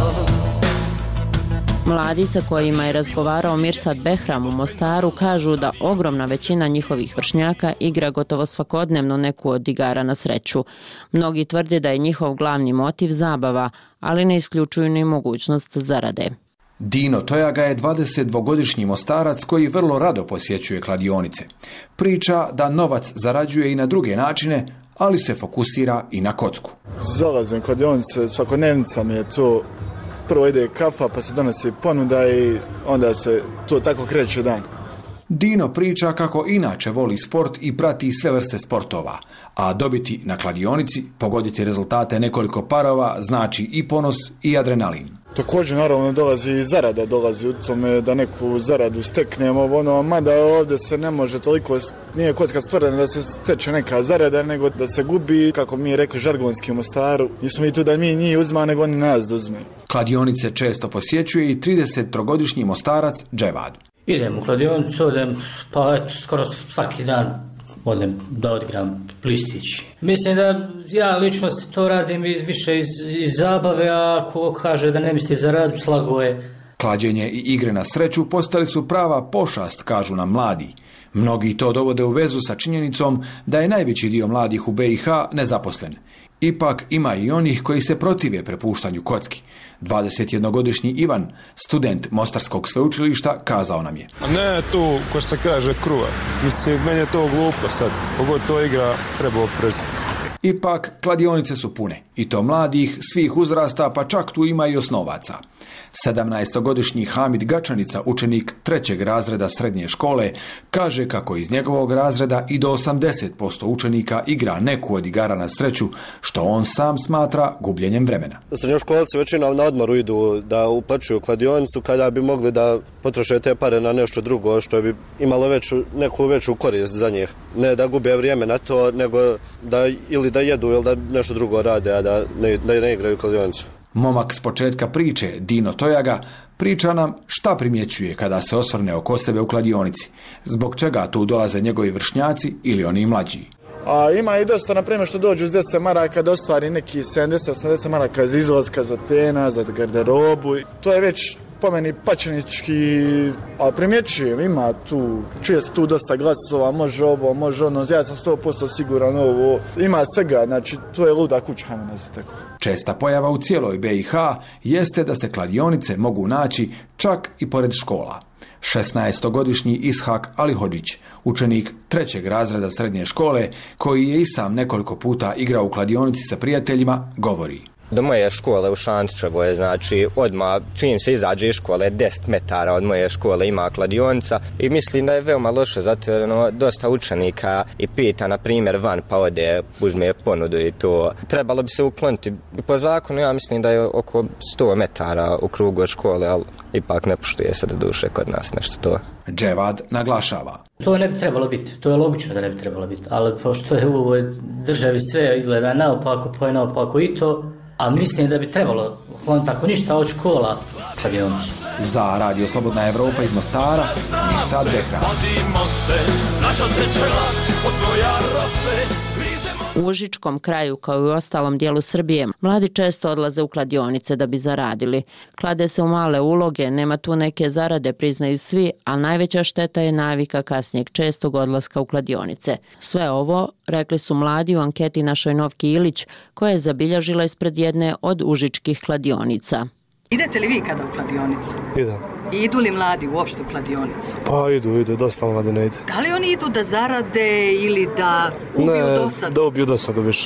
Mladi sa kojima je razgovarao Mirsad Behram u Mostaru kažu da ogromna većina njihovih vršnjaka igra gotovo svakodnevno neku od igara na sreću. Mnogi tvrde da je njihov glavni motiv zabava, ali ne isključuju ni mogućnost zarade. Dino Tojaga je 22-godišnji Mostarac koji vrlo rado posjećuje kladionice. Priča da novac zarađuje i na druge načine, ali se fokusira i na kocku. Zalazim kladionice, svakodnevnica mi je to. Prvo ide kafa, pa se donosi ponuda i onda se to tako kreće dan. Dino priča kako inače voli sport i prati sve vrste sportova, a dobiti na kladionici, pogoditi rezultate nekoliko parova, znači i ponos i adrenalin. Također naravno dolazi i zarada, dolazi u tome da neku zaradu steknemo, mada ovdje se ne može toliko, nije kocka stvorena da se steče neka zarada, nego da se gubi, kako mi je rekli žargonski u Mostaru, nismo i tu da mi njih uzma, nego oni nas da uzme. Kladionice često posjećuje i 33-godišnji Mostarac Dževad. Idem u kladionicu, odem, pa eto, skoro svaki dan odem da odigram listić. Mislim da ja lično to radim više iz zabave, a ako kaže da ne misli za rad, slago je. Klađenje i igre na sreću postali su prava pošast, kažu nam mladi. Mnogi to dovode u vezu sa činjenicom da je najveći dio mladih u BiH nezaposlen. Ipak ima i onih koji se protive prepuštanju kocki. 21-godišnji Ivan, student Mostarskog sveučilišta, kazao nam je. Ne tu, ko što se kaže, kruva. Mislim, meni je to glupo sad. Pogod to igra, treba prezeti. Ipak, kladionice su pune. I to mladih, svih uzrasta, pa čak tu ima i osnovaca. 17-godišnji Hamid Gačanica, učenik 3. razreda srednje škole, kaže kako iz njegovog razreda i do 80% učenika igra neku od igara na sreću, što on sam smatra gubljenjem vremena. Srednjoškolci većina na odmoru idu da uplaćuju kladionicu kada bi mogli da potroše te pare na nešto drugo što bi imalo neku veću korist za njih. Ne da gube vrijeme na to, nego da ili da jedu ili da nešto drugo rade, a da ne igraju kladionicu. Momak s početka priče, Dino Tojaga, priča nam šta primjećuje kada se osvrne oko sebe u kladionici, zbog čega tu dolaze njegovi vršnjaci ili oni mlađi. A ima i dosta, na primjer, što dođu s 10 maraka da ostvari neki 70-80 maraka za izlazka, za tena, za garderobu. To je već po meni pačenički, ali primjećujem, ima tu, čuje se tu dosta glasova, može ovo, može ono, ja sam 100% siguran ovo, ima svega, znači to je luda kuća, hajmo nazvati tako. Česta pojava u cijeloj BiH jeste da se kladionice mogu naći čak i pored škola. 16-godišnji Ishak Alihodžić, učenik 3. razreda srednje škole, koji je i sam nekoliko puta igrao u kladionici sa prijateljima, govori. Do moje škole u Šantićevoj, znači odmah čim se izađe iz škole 10 metara od moje škole ima kladionica i mislim da je veoma loše, zato dosta učenika i pita na primjer van pa ode, uzme ponudu i to. Trebalo bi se ukloniti po zakonu, ja mislim da je oko 100 metara u krugu škole, ali ipak ne poštuje se do duše kod nas nešto to. Dževad naglašava. To ne bi trebalo biti, to je logično da ne bi trebalo biti, ali pošto je u ovoj državi sve izgleda naopako, pa je naopako i to, a mislim da bi trebalo, tako ništa od škola, kladionicu. Za Radio Slobodna Evropa iz Mostara, Mirsad Behran. U užičkom kraju, kao i u ostalom dijelu Srbije, mladi često odlaze u kladionice da bi zaradili. Klade se u male uloge, nema tu neke zarade, priznaju svi, ali najveća šteta je navika kasnijeg čestog odlaska u kladionice. Sve ovo rekli su mladi u anketi našoj Novki Ilić, koja je zabilježila ispred jedne od užičkih kladionica. Idete li vi kada u kladionicu? Idem. I idu li mladi uopšte u kladionicu? Pa idu, dosta mladi ne ide. Da li oni idu da zarade ili da ubiju dosadu? Ne, da ubiju dosadu više,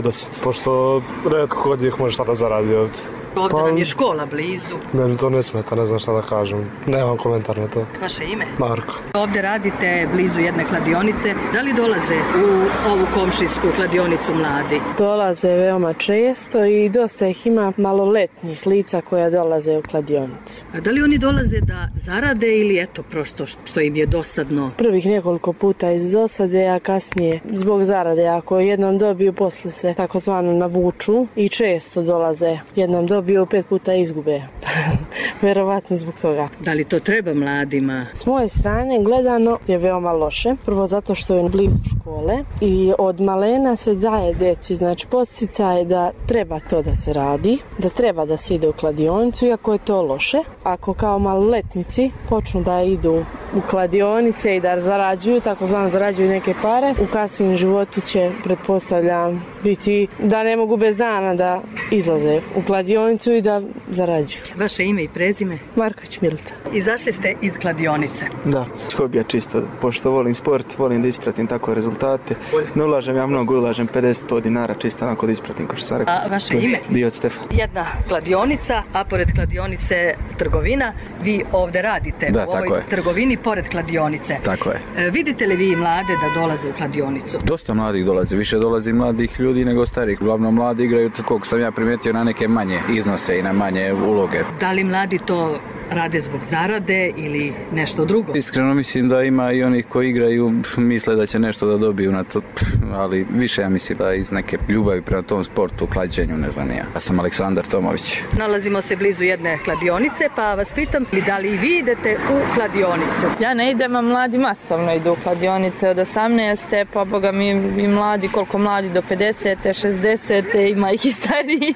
pošto retko kod njih može šta da zaradi ovdje. Ovdje nam je škola blizu. Meni to ne smeta, ne znam šta da kažem, nemam komentar na to. Vaše ime? Marko. Ovdje radite blizu jedne kladionice, da li dolaze u ovu komšijsku kladionicu mladi? Dolaze veoma često i dosta ih ima maloletnih lica koja dolaze u kladionicu. A da li oni dolaze da zarade ili eto prosto što im je dosadno? Prvih nekoliko puta iz dosade, a kasnije zbog zarade. Ako jednom dobiju, posle se takozvano navuču i često dolaze. Jednom dobiju, 5 puta izgube. Verovatno zbog toga. Da li to treba mladima? S moje strane gledano je veoma loše. Prvo zato što je blizu škole i od malena se daje deci, znači podsticaj da treba to da se radi, da treba da se ide u kladionicu, iako je to loše. Ako kao maloletnici počnu da idu u kladionice i da zarađuju, takozvano zarađuju neke pare, u kasnijem životu će, pretpostavljam, biti da ne mogu bez dana da izlaze u kladionicu i da zarađuju. Vaše ime i prezime? Marković Milica. Izašli ste iz kladionice? Da, hobija čisto, pošto volim sport, volim da ispratim tako rezultate. Ne ulažem ja mnogo, ulažem 50-100 dinara čisto onako da ispratim, kao što sam rekao. A vaše ime? Diot Stefan. Jedna kladionica, a pored kladionice trgovina. Vi ovdje radite u ovoj trgovini pored kladionice. Tako je. Vidite li vi mlade da dolaze u kladionicu? Dosta mladih dolazi, više dolazi mladih ljudi nego starih. Uglavnom mladi igraju, koliko sam ja primijetio, na neke manje iznose i na manje uloge. Da li mladi to rade zbog zarade ili nešto drugo? Iskreno mislim da ima i onih koji igraju, misle da će nešto da dobiju na to, ali više ja mislim da iz neke ljubavi prema tom sportu, klađenju, ne znam ja. Ja sam Aleksandar Tomović. Nalazimo se blizu jedne kladionice, pa vas pitam da li i vi idete u kladionicu? Ja ne idem, a mladi masovno idu u kladionice od 18. pa boga mi i mladi, koliko mladi do 50. 60. ima ih i stariji.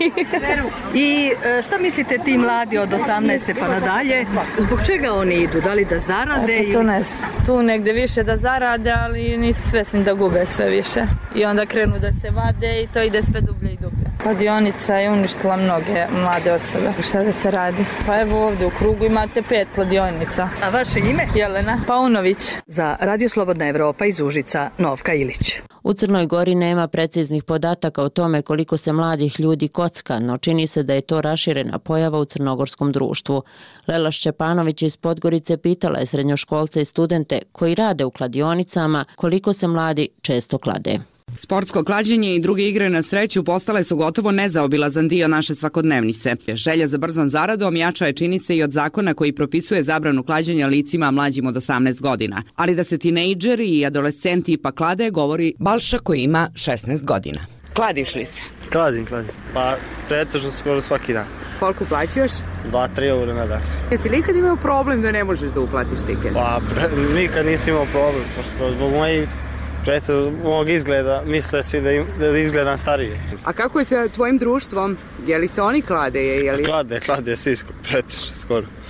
I šta mislite ti mladi od 18. pa nadalje? Zbog čega oni idu? Da li da zarade? To ne znam. Tu negde više da zarade, ali nisu svesni da gube sve više. I onda krenu da se vade i to ide sve dublje i dublje. Kladionica je uništila mnoge mlade osobe. Šta da se radi? Pa evo ovdje u krugu imate 5 kladionica. A vaše ime? Jelena Paunović. Za Radio Slobodna Evropa iz Užica, Novka Ilić. U Crnoj Gori nema preciznih podataka o tome koliko se mladih ljudi kocka, no čini se da je to raširena pojava u crnogorskom društvu. Lela Šćepanović iz Podgorice pitala je srednjoškolce i studente koji rade u kladionicama koliko se mladi često klade. Sportsko klađenje i druge igre na sreću postale su gotovo nezaobilazan dio naše svakodnevnice. Želja za brzom zaradom jača je, čini se, i od zakona koji propisuje zabranu klađenja licima mlađim od 18 godina. Ali da se tinejdžeri i adolescenti ipak klade, govori Balša koji ima 16 godina. Kladiš li se? Kladim. Pa pretežno skoro svaki dan. Koliko plaćaš? 2-3 eura na dan. Jesi li ikad imao problem da ne možeš da uplatiš tiket? Pa nikad nisam imao problem, pošto zbog mog izgleda misle svi da izgledam starije. A kako je sa tvojim društvom? Je li se oni klade? Klade svi pretežno skoro.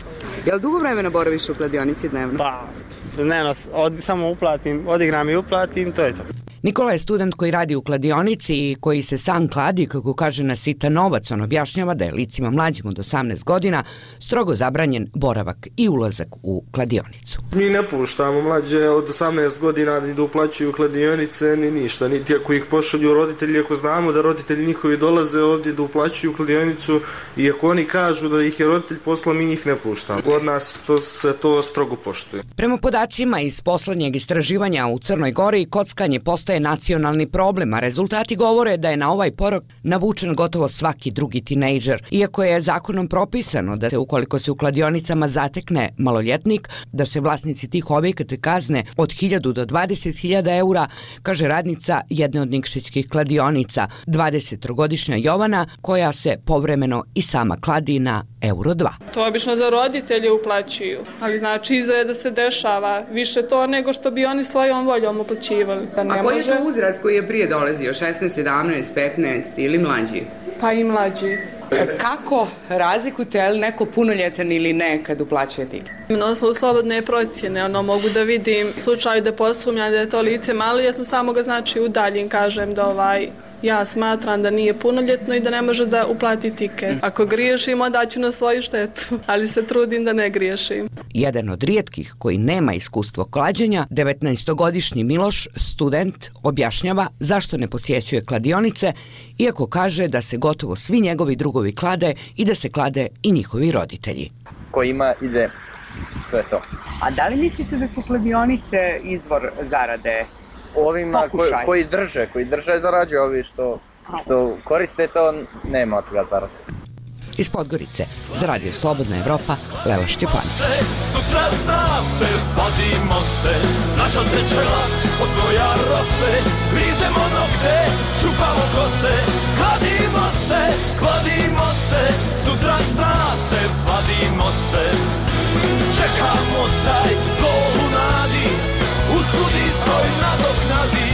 Jel dugo vremena boraviš u kladionici dnevno? Pa, dnevno samo uplatim, odigram i uplatim, to je to. Nikola je student koji radi u kladionici i koji se sam kladi, kako kaže, na sitan novac. On objašnjava da je licima mlađim od 18 godina strogo zabranjen boravak i ulazak u kladionicu. Mi ne puštamo mlađe od 18 godina ni da uplaćuju kladionice, ni ništa. Niti ako ih pošalju roditelji, ako znamo da roditelji njihovi dolaze ovdje da uplaćuju kladionicu i ako oni kažu da ih je roditelj poslao, mi njih ne puštamo. Od nas se to strogo poštuje. Prema podacima iz poslednjeg istraživanja u Crnoj Gori, kockanje postaje nacionalni problem, a rezultati govore da je na ovaj porok navučen gotovo svaki drugi tinejdžer. Iako je zakonom propisano da se ukoliko se u kladionicama zatekne maloljetnik, da se vlasnici tih objekata kazne od 1000 do 20.000 eura, kaže radnica jedne od nikšićkih kladionica, 23-godišnja Jovana, koja se povremeno i sama kladi na euro 2. To obično za roditelje uplaćuju, ali znači izgleda da se dešava više to nego što bi oni svojom voljom uplaćivali. A koji je to uzrast koji je prije dolazio, 16, 17, 15 ili mlađi? Pa i mlađi. Kako razlikujete je li neko punoljetan ili ne kad uplaćuje tiket? Na osnovu slobodne procjene, mogu da vidim slučaju da posumnjam da je to lice maloljetno, samo ga znači udaljim, kažem da ja smatram da nije punoljetno i da ne može da uplati tiket. Ako griješim, onda ću na svoju štetu, ali se trudim da ne griješim. Jedan od rijetkih koji nema iskustvo klađenja, 19-godišnji Miloš, student, objašnjava zašto ne posjećuje kladionice, iako kaže da se gotovo svi njegovi drugovi klade i da se klade i njihovi roditelji. Ko ima, ide, to je to. A da li mislite da su kladionice izvor zarade? Ovima koji drže zarađuju, ovi što koriste to, nema od toga zarade. Iz Podgorice, za Radio Slobodna Evropa, Lela Šćepanović. Sutra zna se, vadimo se, naša srećela od tvoja rose, grizemo nokte, čupamo kose, kladimo se, sutra zna se, vadimo se, čekamo taj gol u nadi, u sudijskoj nadoknadi.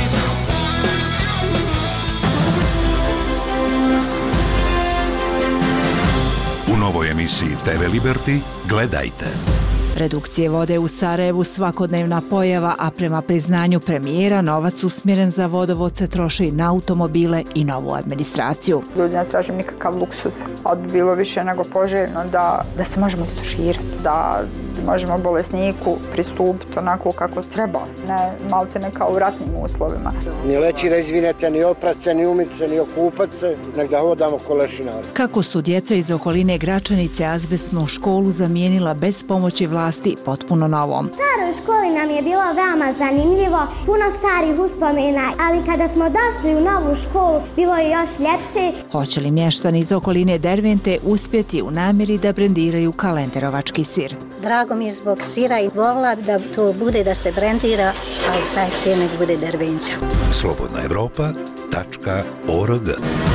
U novoj emisiji TV Liberty gledajte. Redukcije vode u Sarajevu svakodnevna pojava, a prema priznanju premijera novac usmjeren za vodovod se troši na automobile i novu administraciju. Ljudi ne tražim nikakav luksuz, ali bi bilo više nego poželjno da se možemo istuširati, da možemo bolesniku pristupiti onako kako treba, ne malte ne kao u ratnim uslovima. Ni leći da izvinete, ni oprat se, ni umit se, ni okupat se, nek da hodamo ko lešinari. Kako su djeca iz okoline Gračanice azbestnu školu zamijenila bez pomoći vlasti potpuno novom. U staroj školi nam je bilo veoma zanimljivo, puno starih uspomena, ali kada smo došli u novu školu bilo je još ljepše. Hoće li mještani iz okoline Dervente uspjeti u namjeri da brendiraju kalenderovački sir? Drago mi je zbog sira i volila da to bude da se brendira, ali taj sir nek bude Dervenča. slobodnaevropa.org.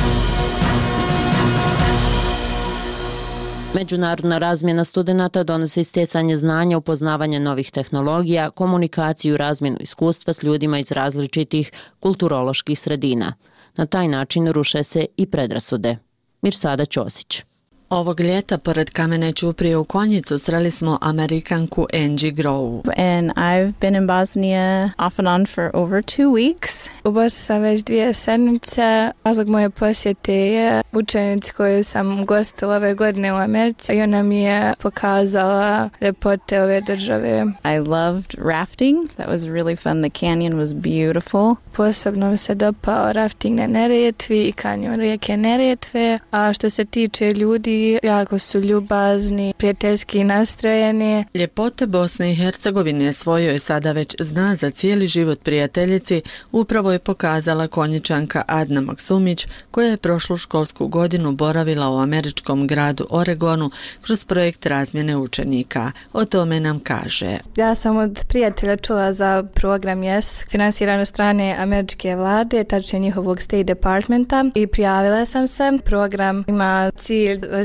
Međunarodna razmjena studenata donosi stjecanje znanja, upoznavanje novih tehnologija, komunikaciju i razmjenu iskustva s ljudima iz različitih kulturoloških sredina. Na taj način ruše se i predrasude. Mirsada Ćosić. Ovog ljeta pored kamene ćuprije u Konjicu sreli smo Amerikanku Angie Grow. And I've been in Bosnia off and on for over 2 weeks. U Bosni sam već 2 sedmice. Razlog moje posjete je učenici koju sam gostila ove godine u Americi i ona mi je pokazala ljepote ove države. I loved rafting. That was really fun. The canyon was beautiful. Posebno mi se dopao rafting na Neretvi i kanjon rijeke Neretve. A što se tiče ljudi, jako su ljubazni, prijateljski nastrojeni. Ljepote Bosne i Hercegovine svojoj sada već zna za cijeli život prijateljici upravo je pokazala Konjičanka Adna Maksumić, koja je prošlu školsku godinu boravila u američkom gradu Oregonu kroz projekt razmjene učenika. O tome nam kaže. Ja sam od prijatelja čula za program YES, finansiran od strane američke vlade, tačnije njihovog State Departmenta, i prijavila sam se. Program ima cilj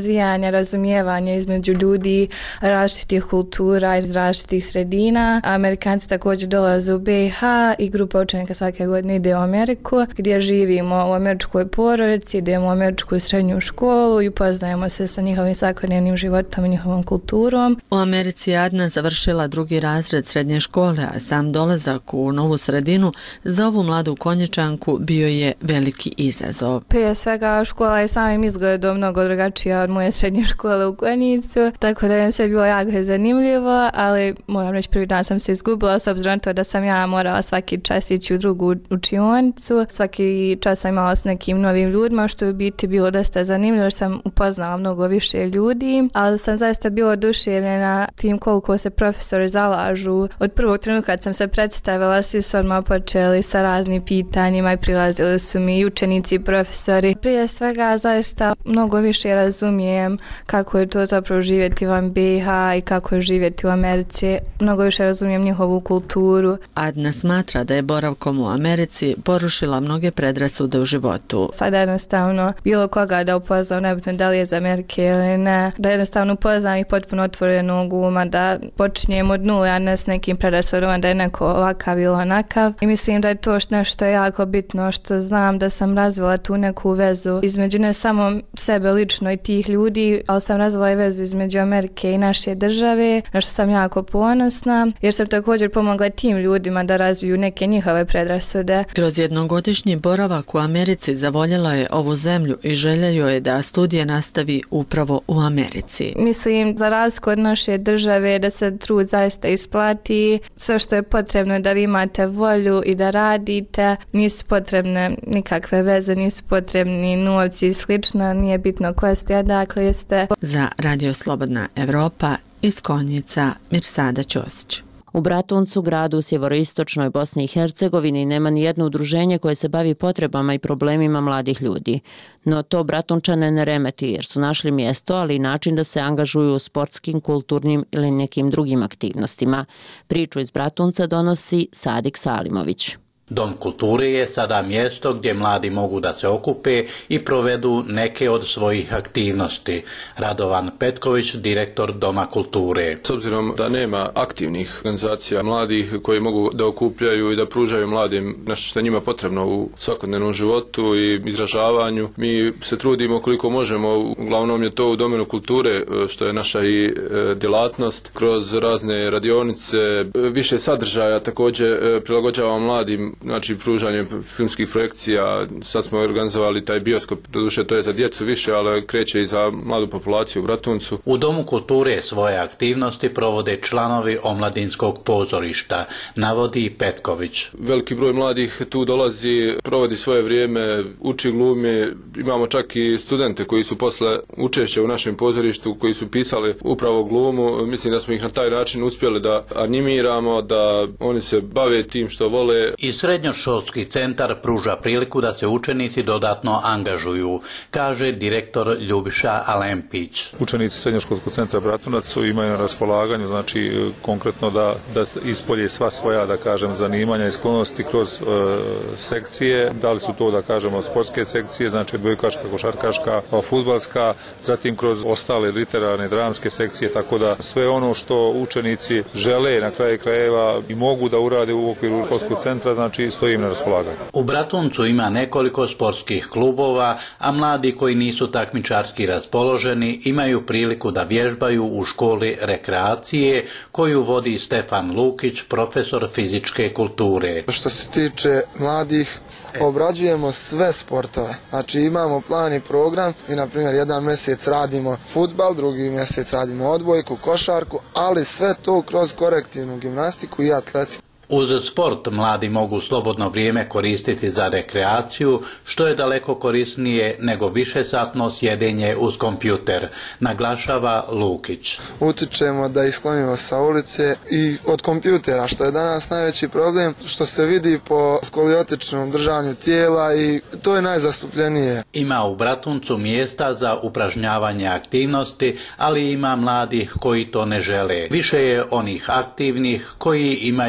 razvijanja, razumijevanja između ljudi različitih kultura iz različitih sredina. Amerikanci također dolaze u BiH i grupa učenika svake godine ide u Ameriku gdje živimo u američkoj porodici, idemo u američku srednju školu i upoznajemo se sa njihovim svakodnevnim životom i njihovom kulturom. U Americi je Adna završila 2. razred srednje škole, a sam dolazak u novu sredinu za ovu mladu Konjičanku bio je veliki izazov. Prije svega škola je samim izgledom mnogo drugačija od moje srednje škole u Konjicu, tako da je sve bilo jako zanimljivo, ali moram reći prvi dan sam se izgubila s obzirom na to da sam ja morala svaki čas ići u drugu učionicu. Svaki čas sam imala s nekim novim ljudima, što je u biti bilo dosta zanimljivo, jer sam upoznala mnogo više ljudi, ali sam zaista bila oduševljena tim koliko se profesori zalažu. Od prvog trenutka kad sam se predstavila, svi su odmah počeli sa raznim pitanjima i prilazili su mi učenici i profesori. Prije svega zaista mnogo više razumijem kako je to zapravo živjeti van BiH i kako je živjeti u Americi. Mnogo više razumijem njihovu kulturu. Adna smatra da je boravkom u Americi porušila mnoge predrasude u životu. Sada jednostavno bilo koga da upoznam, nebitno da li je iz Amerike ili ne, da jednostavno upoznam ih potpuno otvorenog uma, da počinjem od nule, a ne s nekim predrasudama da je neko ovakav ili onakav. I mislim da je to nešto jako bitno, što znam da sam razvila tu neku vezu između ne samo sebe lično i tih ljudi, ali sam razvila i vezu između Amerike i naše države, na što sam jako ponosna, jer sam također pomogla tim ljudima da razviju neke njihove predrasude. Kroz jednogodišnji boravak u Americi zavoljela je ovu zemlju i želja joj je da studije nastavi upravo u Americi. Mislim, za razliku od naše države, da se trud zaista isplati. Sve što je potrebno je da vi imate volju i da radite. Nisu potrebne nikakve veze, nisu potrebni novci i slično. Nije bitno ko ste, odakle jeste. Za Radio Slobodna Evropa iz Konjica, Mirsada Ćosić. U Bratuncu, gradu u sjevoroistočnoj Bosni i Hercegovini, nema ni jedno udruženje koje se bavi potrebama i problemima mladih ljudi. No to Bratunčane ne remeti jer su našli mjesto, ali i način da se angažuju u sportskim, kulturnim ili nekim drugim aktivnostima. Priču iz Bratunca donosi Sadik Salimović. Dom kulture je sada mjesto gdje mladi mogu da se okupe i provedu neke od svojih aktivnosti. Radovan Petković, direktor Doma kulture. S obzirom da nema aktivnih organizacija mladih koji mogu da okupljaju i da pružaju mladim nešto što je njima potrebno u svakodnevnom životu i izražavanju, mi se trudimo koliko možemo, uglavnom je to u domenu kulture, što je naša i djelatnost, kroz razne radionice, više sadržaja također prilagođavamo mladim, znači pružanjem filmskih projekcija. Sad smo organizovali taj bioskop, doduše to je za djecu više, ali kreće i za mladu populaciju u Bratuncu. U Domu kulture svoje aktivnosti provode članovi omladinskog pozorišta, navodi Petković. Veliki broj mladih tu dolazi, provodi svoje vrijeme, uči glumi. Imamo čak i studente koji su posle učešća u našem pozorištu, koji su pisali upravo glumu. Mislim da smo ih na taj način uspjeli da animiramo, da oni se bave tim što vole. I srednjoškolski centar pruža priliku da se učenici dodatno angažuju, kaže direktor Ljubiša Alempić. Učenici srednjoškolskog centra Bratunac imaju na raspolaganju, znači konkretno da ispolje sva svoja, da kažem, zanimanja i sklonosti kroz sekcije. Da li su to, da kažemo, sportske sekcije, znači odbojkaška, košarkaška, fudbalska, zatim kroz ostale literarne, dramske sekcije, tako da sve ono što učenici žele na kraju krajeva i mogu da urade u okviru školskog centra, znači stojim na raspolaganju. U Bratuncu ima nekoliko sportskih klubova, a mladi koji nisu takmičarski raspoloženi imaju priliku da vježbaju u školi rekreacije koju vodi Stefan Lukić, profesor fizičke kulture. Što se tiče mladih, obrađujemo sve sportove. Znači imamo plan i program i na primjer jedan mjesec radimo fudbal, drugi mjesec radimo odbojku, košarku, ali sve to kroz korektivnu gimnastiku i atletiku. Uz sport mladi mogu slobodno vrijeme koristiti za rekreaciju, što je daleko korisnije nego višesatno sjedenje uz kompjuter, naglašava Lukić. Utičemo da ih sklonimo sa ulice i od kompjutera, što je danas najveći problem, što se vidi po skoliotičnom držanju tijela i to je najzastupljenije. Ima u Bratuncu mjesta za upražnjavanje aktivnosti, ali ima mladih koji to ne žele. Više je onih aktivnih koji imaju recept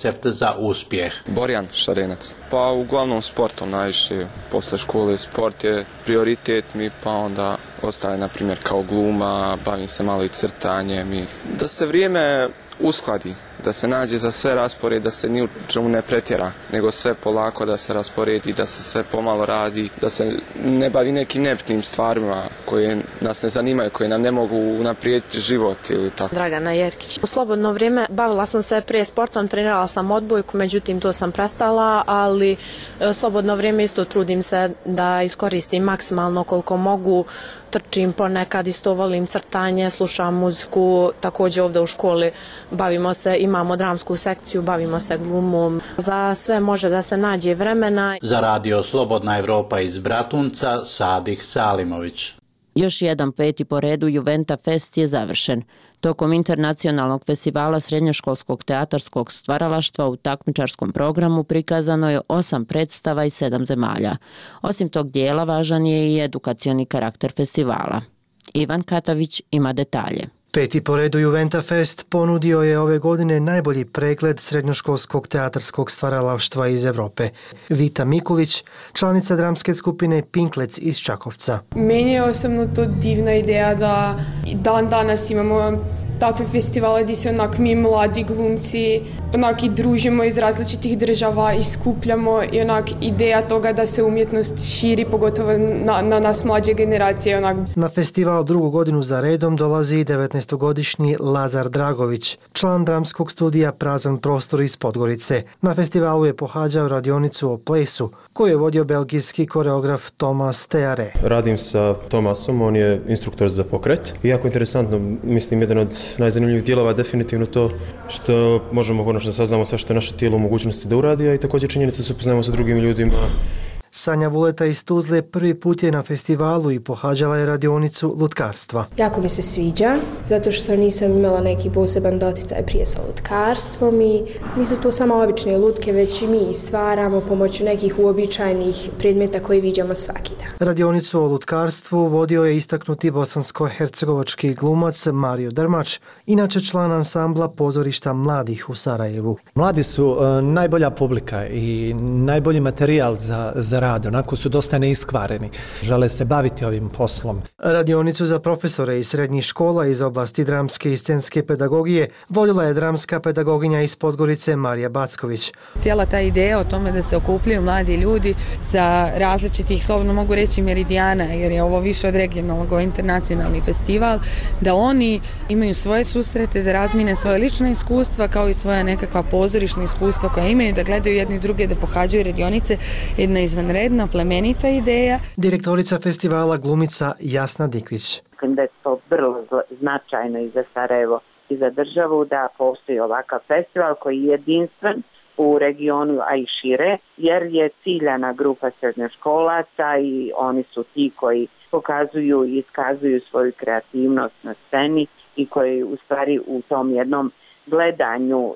recept za uspjeh. Borjan Šarenac. Pa uglavnom sportom najviše. Posle škole sport je prioritet mi, pa onda ostaje na primjer kao gluma, bavim se malo i crtanjem i da se vrijeme uskladi, da se nađe za sve raspored, da se ni u čemu ne pretjera, nego sve polako da se rasporedi, da se sve pomalo radi, da se ne bavi nekim nebitnim stvarima koje nas ne zanimaju, koje nam ne mogu unaprijediti život ili tako. Dragana Jerkić. U slobodno vrijeme bavila sam se prije sportom, trenirala sam odbojku, međutim to sam prestala, ali slobodno vrijeme isto trudim se da iskoristim maksimalno koliko mogu. Trčim ponekad, isto volim crtanje, slušam muziku, također ovdje u školi bavimo se, imamo dramsku sekciju, bavimo se glumom. Za sve može da se nađe vremena. Za radio Slobodna Evropa iz Bratunca, Sadih Salimović. Još jedan 5. po redu Juventa Fest je završen. Tokom internacionalnog festivala srednjoškolskog teatarskog stvaralaštva u takmičarskom programu prikazano je 8 predstava iz 7 zemalja. Osim tog dijela važan je i edukacioni karakter festivala. Ivan Katavić ima detalje. 5. po redu Juventa Fest ponudio je ove godine najbolji pregled srednjoškolskog teatarskog stvaralaštva iz Evrope. Vita Mikulić, članica dramske skupine Pinklec iz Čakovca. Meni je osobno to divna ideja da dan danas imamo takve festivale gdje se mi mladi glumci i družimo iz različitih država i skupljamo i ideja toga da se umjetnost širi, pogotovo na nas mlađe generacije. Na festival drugu godinu za redom dolazi 19-godišnji Lazar Dragović, član dramskog studija Prazan prostor iz Podgorice. Na festivalu je pohađao radionicu o plesu koju je vodio belgijski koreograf Thomas Teare. Radim sa Thomasom, on je instruktor za pokret i jako interesantno, mislim, jedan od najzanimljivih dijelova je definitivno to što možemo konačno saznamo sve što je naše tijelo u mogućnosti da uradi, a i također činjenica se upoznajemo sa drugim ljudima. Sanja Vuleta iz Tuzle prvi put je na festivalu i pohađala je radionicu lutkarstva. Jako mi se sviđa, zato što nisam imala neki poseban doticaj prije sa lutkarstvom i nisu to samo obične lutke, već i mi stvaramo pomoću nekih uobičajenih predmeta koji viđamo svaki dan. Radionicu o lutkarstvu vodio je istaknuti bosansko-hercegovački glumac Mario Drmač, inače član ansambla pozorišta mladih u Sarajevu. Mladi su najbolja publika i najbolji materijal za rad, onako su dosta neiskvareni. Žele se baviti ovim poslom. Radionicu za profesore iz srednjih škola iz oblasti dramske i scenske pedagogije vodila je dramska pedagoginja iz Podgorice Marija Backović. Cijela ta ideja o tome da se okupljaju mladi ljudi sa različitih, slobodno mogu reći, meridijana, jer je ovo više od regionalnog, internacionalni festival, da oni imaju svoje susrete, da razmine svoje lična iskustva kao i svoja nekakva pozorišna iskustva koja imaju, da gledaju jedni druge, da pohađaju radionice, jedna izvanredna, plemenita ideja. Direktorica festivala glumica Jasna Diklić. Mislim da je to vrlo značajno i za Sarajevo i za državu da postoji ovakav festival koji je jedinstven u regionu, a i šire, jer je ciljana grupa srednjoškolaca i oni su ti koji pokazuju i iskazuju svoju kreativnost na sceni i koji u stvari u tom jednom gledanju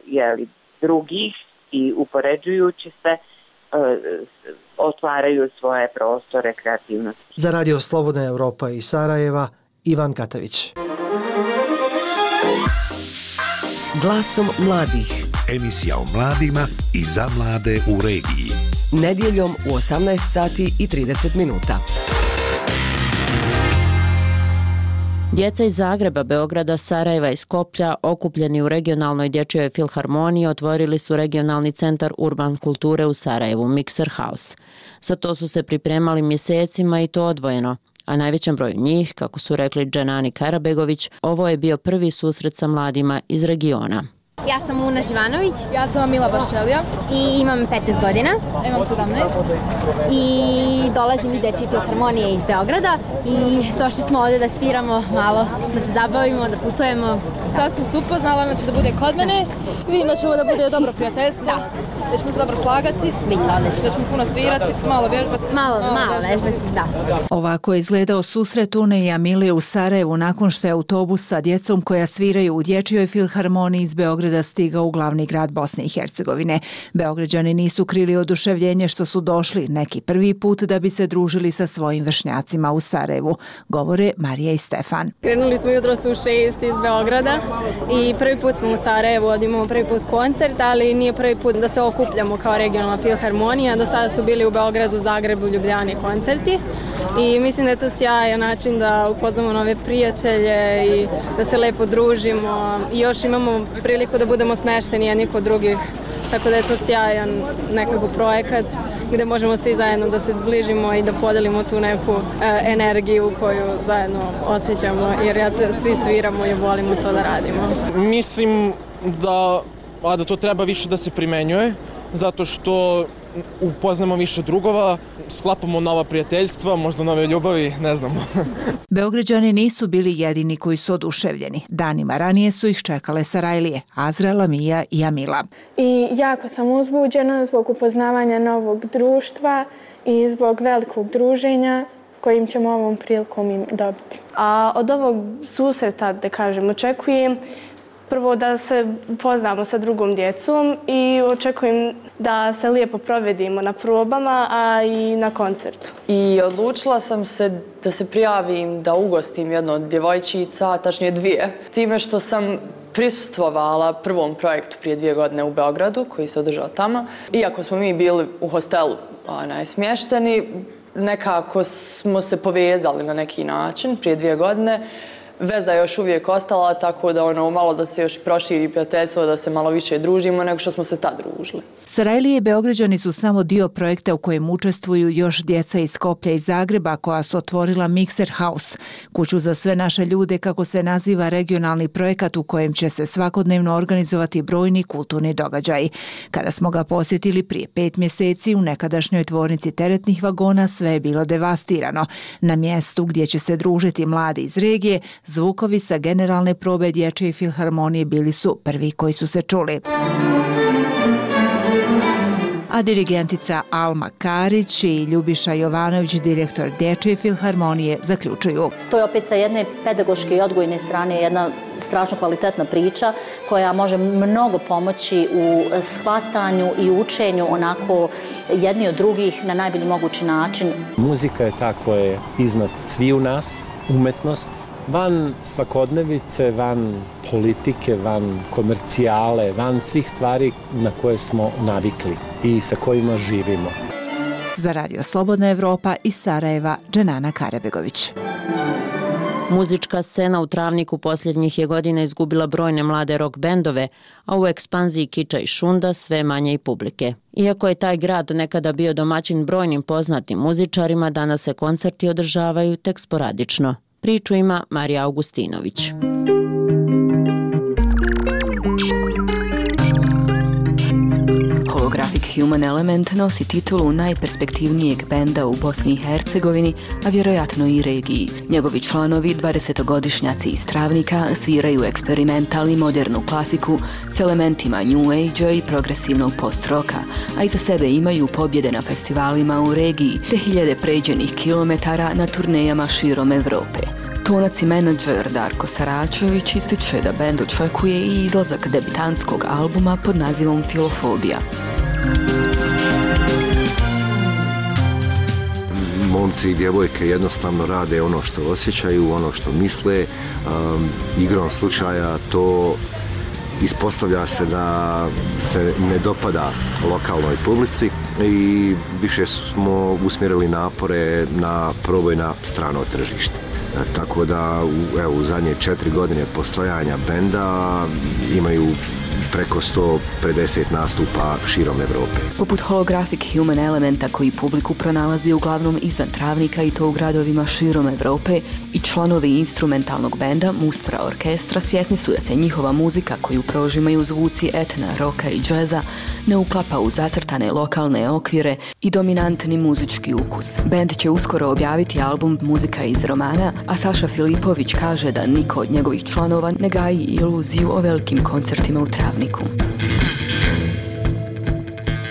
drugih i upoređujući se otvaraju svoje prostore kreativnosti. Za radio Slobodna Evropa iz Sarajeva, Ivan Katavić. Glasom mladih. Emisija o mladima i za mlade u regiji. Nedjeljom u 18 sati i 30 minuta. Djeca iz Zagreba, Beograda, Sarajeva i Skoplja, okupljeni u regionalnoj dječjoj filharmoniji, otvorili su regionalni centar urban kulture u Sarajevu, Mixer House. Za to su se pripremali mjesecima i to odvojeno, a najvećem broju njih, kako su rekli Dženani Karabegović, ovo je bio prvi susret sa mladima iz regiona. Ja sam Una Živanović. Ja sam Mila Baščelija. I imam 15 godina. Imam 17. I dolazim iz Dječje filharmonije iz Beograda. I došli smo ovdje da sviramo malo, da se zabavimo, da putujemo. Sad smo se upoznala, znači da bude kod mene. Vidim da će ovo da bude dobro prijateljstvo. Da ćemo se dobro slagati. Biće odlično. Da ćemo puno svirati, malo vježbati. Malo vježbati, da. Ovako je izgledao susret Une i Amilije u Sarajevu nakon što je autobus sa djecom koja sviraju u Dječjoj filharmoniji iz Beograda stigao u glavni grad Bosne i Hercegovine. Beograđani nisu krili oduševljenje što su došli neki prvi put da bi se družili sa svojim vršnjacima u Sarajevu, govore Marija i Stefan. Krenuli smo jutros u 6 iz Beograda i prvi put smo u Sarajevu, imamo prvi put koncert, ali nije prvi put da se okupljamo kao regionalna filharmonija. Do sada su bili u Beogradu, Zagrebu, Ljubljani koncerti i mislim da je to sjajan način da upoznamo nove prijatelje i da se lepo družimo i još imamo priliku da budemo smešteni jedni kod drugih, tako da je to sjajan nekako projekat gdje možemo svi zajedno da se zbližimo i da podelimo tu neku energiju koju zajedno osjećamo, jer svi sviramo i volimo to da radimo. Mislim da to treba više da se primenjuje, zato što upoznamo više drugova, sklapamo nova prijateljstva, možda nove ljubavi, ne znamo. Beograđani nisu bili jedini koji su oduševljeni. Danima ranije su ih čekale Sarajlije, Azra, Lamija i Amila. I jako sam uzbuđena zbog upoznavanja novog društva i zbog velikog druženja kojim ćemo ovom prilikom im dobiti. A od ovog susreta, da kažem, očekujem prvo da se upoznamo sa drugom djecom i očekujem da se lijepo provedimo na probama, a i na koncertu. I odlučila sam se da se prijavim da ugostim jednu od djevojčica, tačnije 2. Time što sam prisustvovala prvom projektu prije 2 godine u Beogradu, koji se održao tamo. Iako smo mi bili u hostelu smješteni, nekako smo se povezali na neki način prije 2 godine. Veza je još uvijek ostala, tako da malo da se još proširi prijateljstvo, da se malo više družimo nego što smo se tad družili. Sarajlije i Beograđani su samo dio projekta u kojem učestvuju još djeca iz Skoplja i Zagreba koja su otvorila Mixer House, kuću za sve naše ljude, kako se naziva regionalni projekat u kojem će se svakodnevno organizovati brojni kulturni događaji. Kada smo ga posjetili prije 5 mjeseci u nekadašnjoj tvornici teretnih vagona, sve je bilo devastirano. Na mjestu gdje će se družiti mladi iz regije, zvukovi sa generalne probe Dječje filharmonije bili su prvi koji su se čuli. A dirigentica Alma Karić i Ljubiša Jovanović, direktor Dječje filharmonije, zaključuju. To je opet sa jedne pedagoške i odgojne strane jedna strašno kvalitetna priča koja može mnogo pomoći u shvatanju i učenju onako jedni od drugih na najbolji mogući način. Muzika je ta koja je iznad sviju nas, umetnost, van svakodnevice, van politike, van komercijale, van svih stvari na koje smo navikli i sa kojima živimo. Za Radio Slobodna Evropa iz Sarajeva, Dženana Karebegović. Muzička scena u Travniku posljednjih je godina izgubila brojne mlade rock bendove, a u ekspanziji kiča i šunda sve manje i publike. Iako je taj grad nekada bio domaćin brojnim poznatim muzičarima, danas se koncerti održavaju tek sporadično. Priču ima Marija Augustinović. Holographic Human Element nosi titulu najperspektivnijeg benda u Bosni i Hercegovini, a vjerojatno i regiji. Njegovi članovi, 20-godišnjaci iz Travnika, sviraju eksperimental i modernu klasiku s elementima New Age-a i progresivnog post-roka, a iza sebe imaju pobjede na festivalima u regiji te hiljade pređenih kilometara na turnejama širom Evrope. Tonac i menadžer Darko Saračević ističe da bend očekuje i izlazak debitantskog albuma pod nazivom Filofobija. Momci i djevojke jednostavno rade ono što osjećaju, ono što misle. Igrom slučaja to ispostavlja se da se ne dopada lokalnoj publici i više smo usmjerili napore na proboj na strano tržište. Tako da u zadnje 4 godine postojanja benda imaju preko 150 nastupa širom Evrope. Poput Holographic Human Elementa koji publiku pronalazi uglavnom izvan Travnika i to u gradovima širom Evrope, i članovi instrumentalnog benda Mustra Orkestra svjesni su da se njihova muzika koju prožimaju zvuci etna, roka i džeza ne uklapa u zacrtane lokalne okvire i dominantni muzički ukus. Bend će uskoro objaviti album Muzika iz romana, a Saša Filipović kaže da niko od njegovih članova ne gaji iluziju o velikim koncertima u Travniku.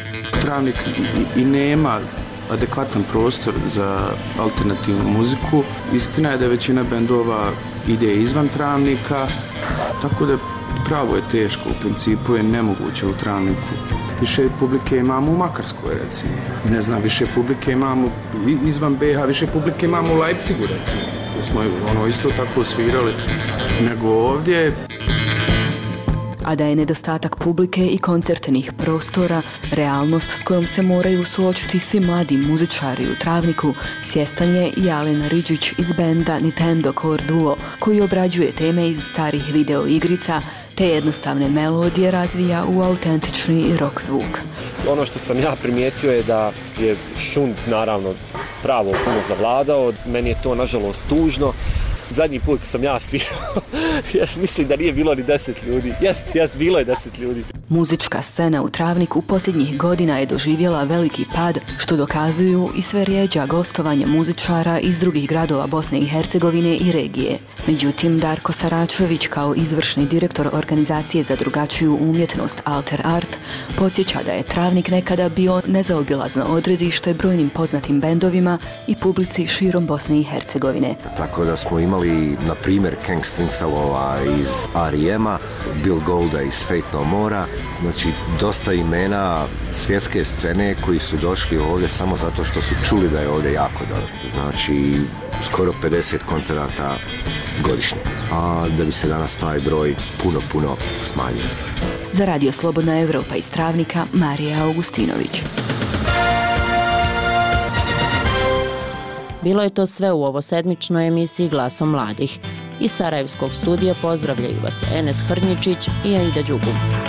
Travnik i nema adekvatan prostor za alternativnu muziku. Istina je da većina bendova ide izvan Travnika, tako da pravo je teško, u principu je nemoguće u Travniku. Više publike imamo u Makarskoj, recimo. Ne znam, više publike imamo izvan BiH, više publike imamo u Leipzigu, recimo. Da smo isto tako svirali nego ovdje. A da je nedostatak publike i koncertnih prostora realnost s kojom se moraju suočiti svi mladi muzičari u Travniku, svjestan je i Alen Ridžić iz benda Nintendo Core Duo, koji obrađuje teme iz starih video igrica te jednostavne melodije razvija u autentični rock zvuk. Ono što sam ja primijetio je da je šund naravno pravo puno zavladao, meni je to nažalost tužno. Zadnji put sam ja svirao, jer mislim da nije bilo ni 10 ljudi. Jest, bilo je 10 ljudi. Muzička scena u Travniku posljednjih godina je doživjela veliki pad, što dokazuju i sve rjeđa gostovanja muzičara iz drugih gradova Bosne i Hercegovine i regije. Međutim, Darko Saračević, kao izvršni direktor organizacije za drugačiju umjetnost Alter Art, podsjeća da je Travnik nekada bio nezaobilazno odredište brojnim poznatim bendovima i publici širom Bosne i Hercegovine. Tako da smo imali, na primjer, King Stringfellova iz R.E.M.a, Bill Golda iz Faith No More-a, znači dosta imena svjetske scene koji su došli ovdje samo zato što su čuli da je ovdje jako dobro. Znači, skoro 50 koncerata godišnje, a da bi se danas taj broj puno smanjio. Za Radio Slobodna Evropa iz Travnika, Marija Augustinović. Bilo je to sve u ovo sedmičnoj emisiji Glasom mladih. Iz Sarajevskog studija pozdravljaju vas Enes Hrnjičić i Aida Đugum.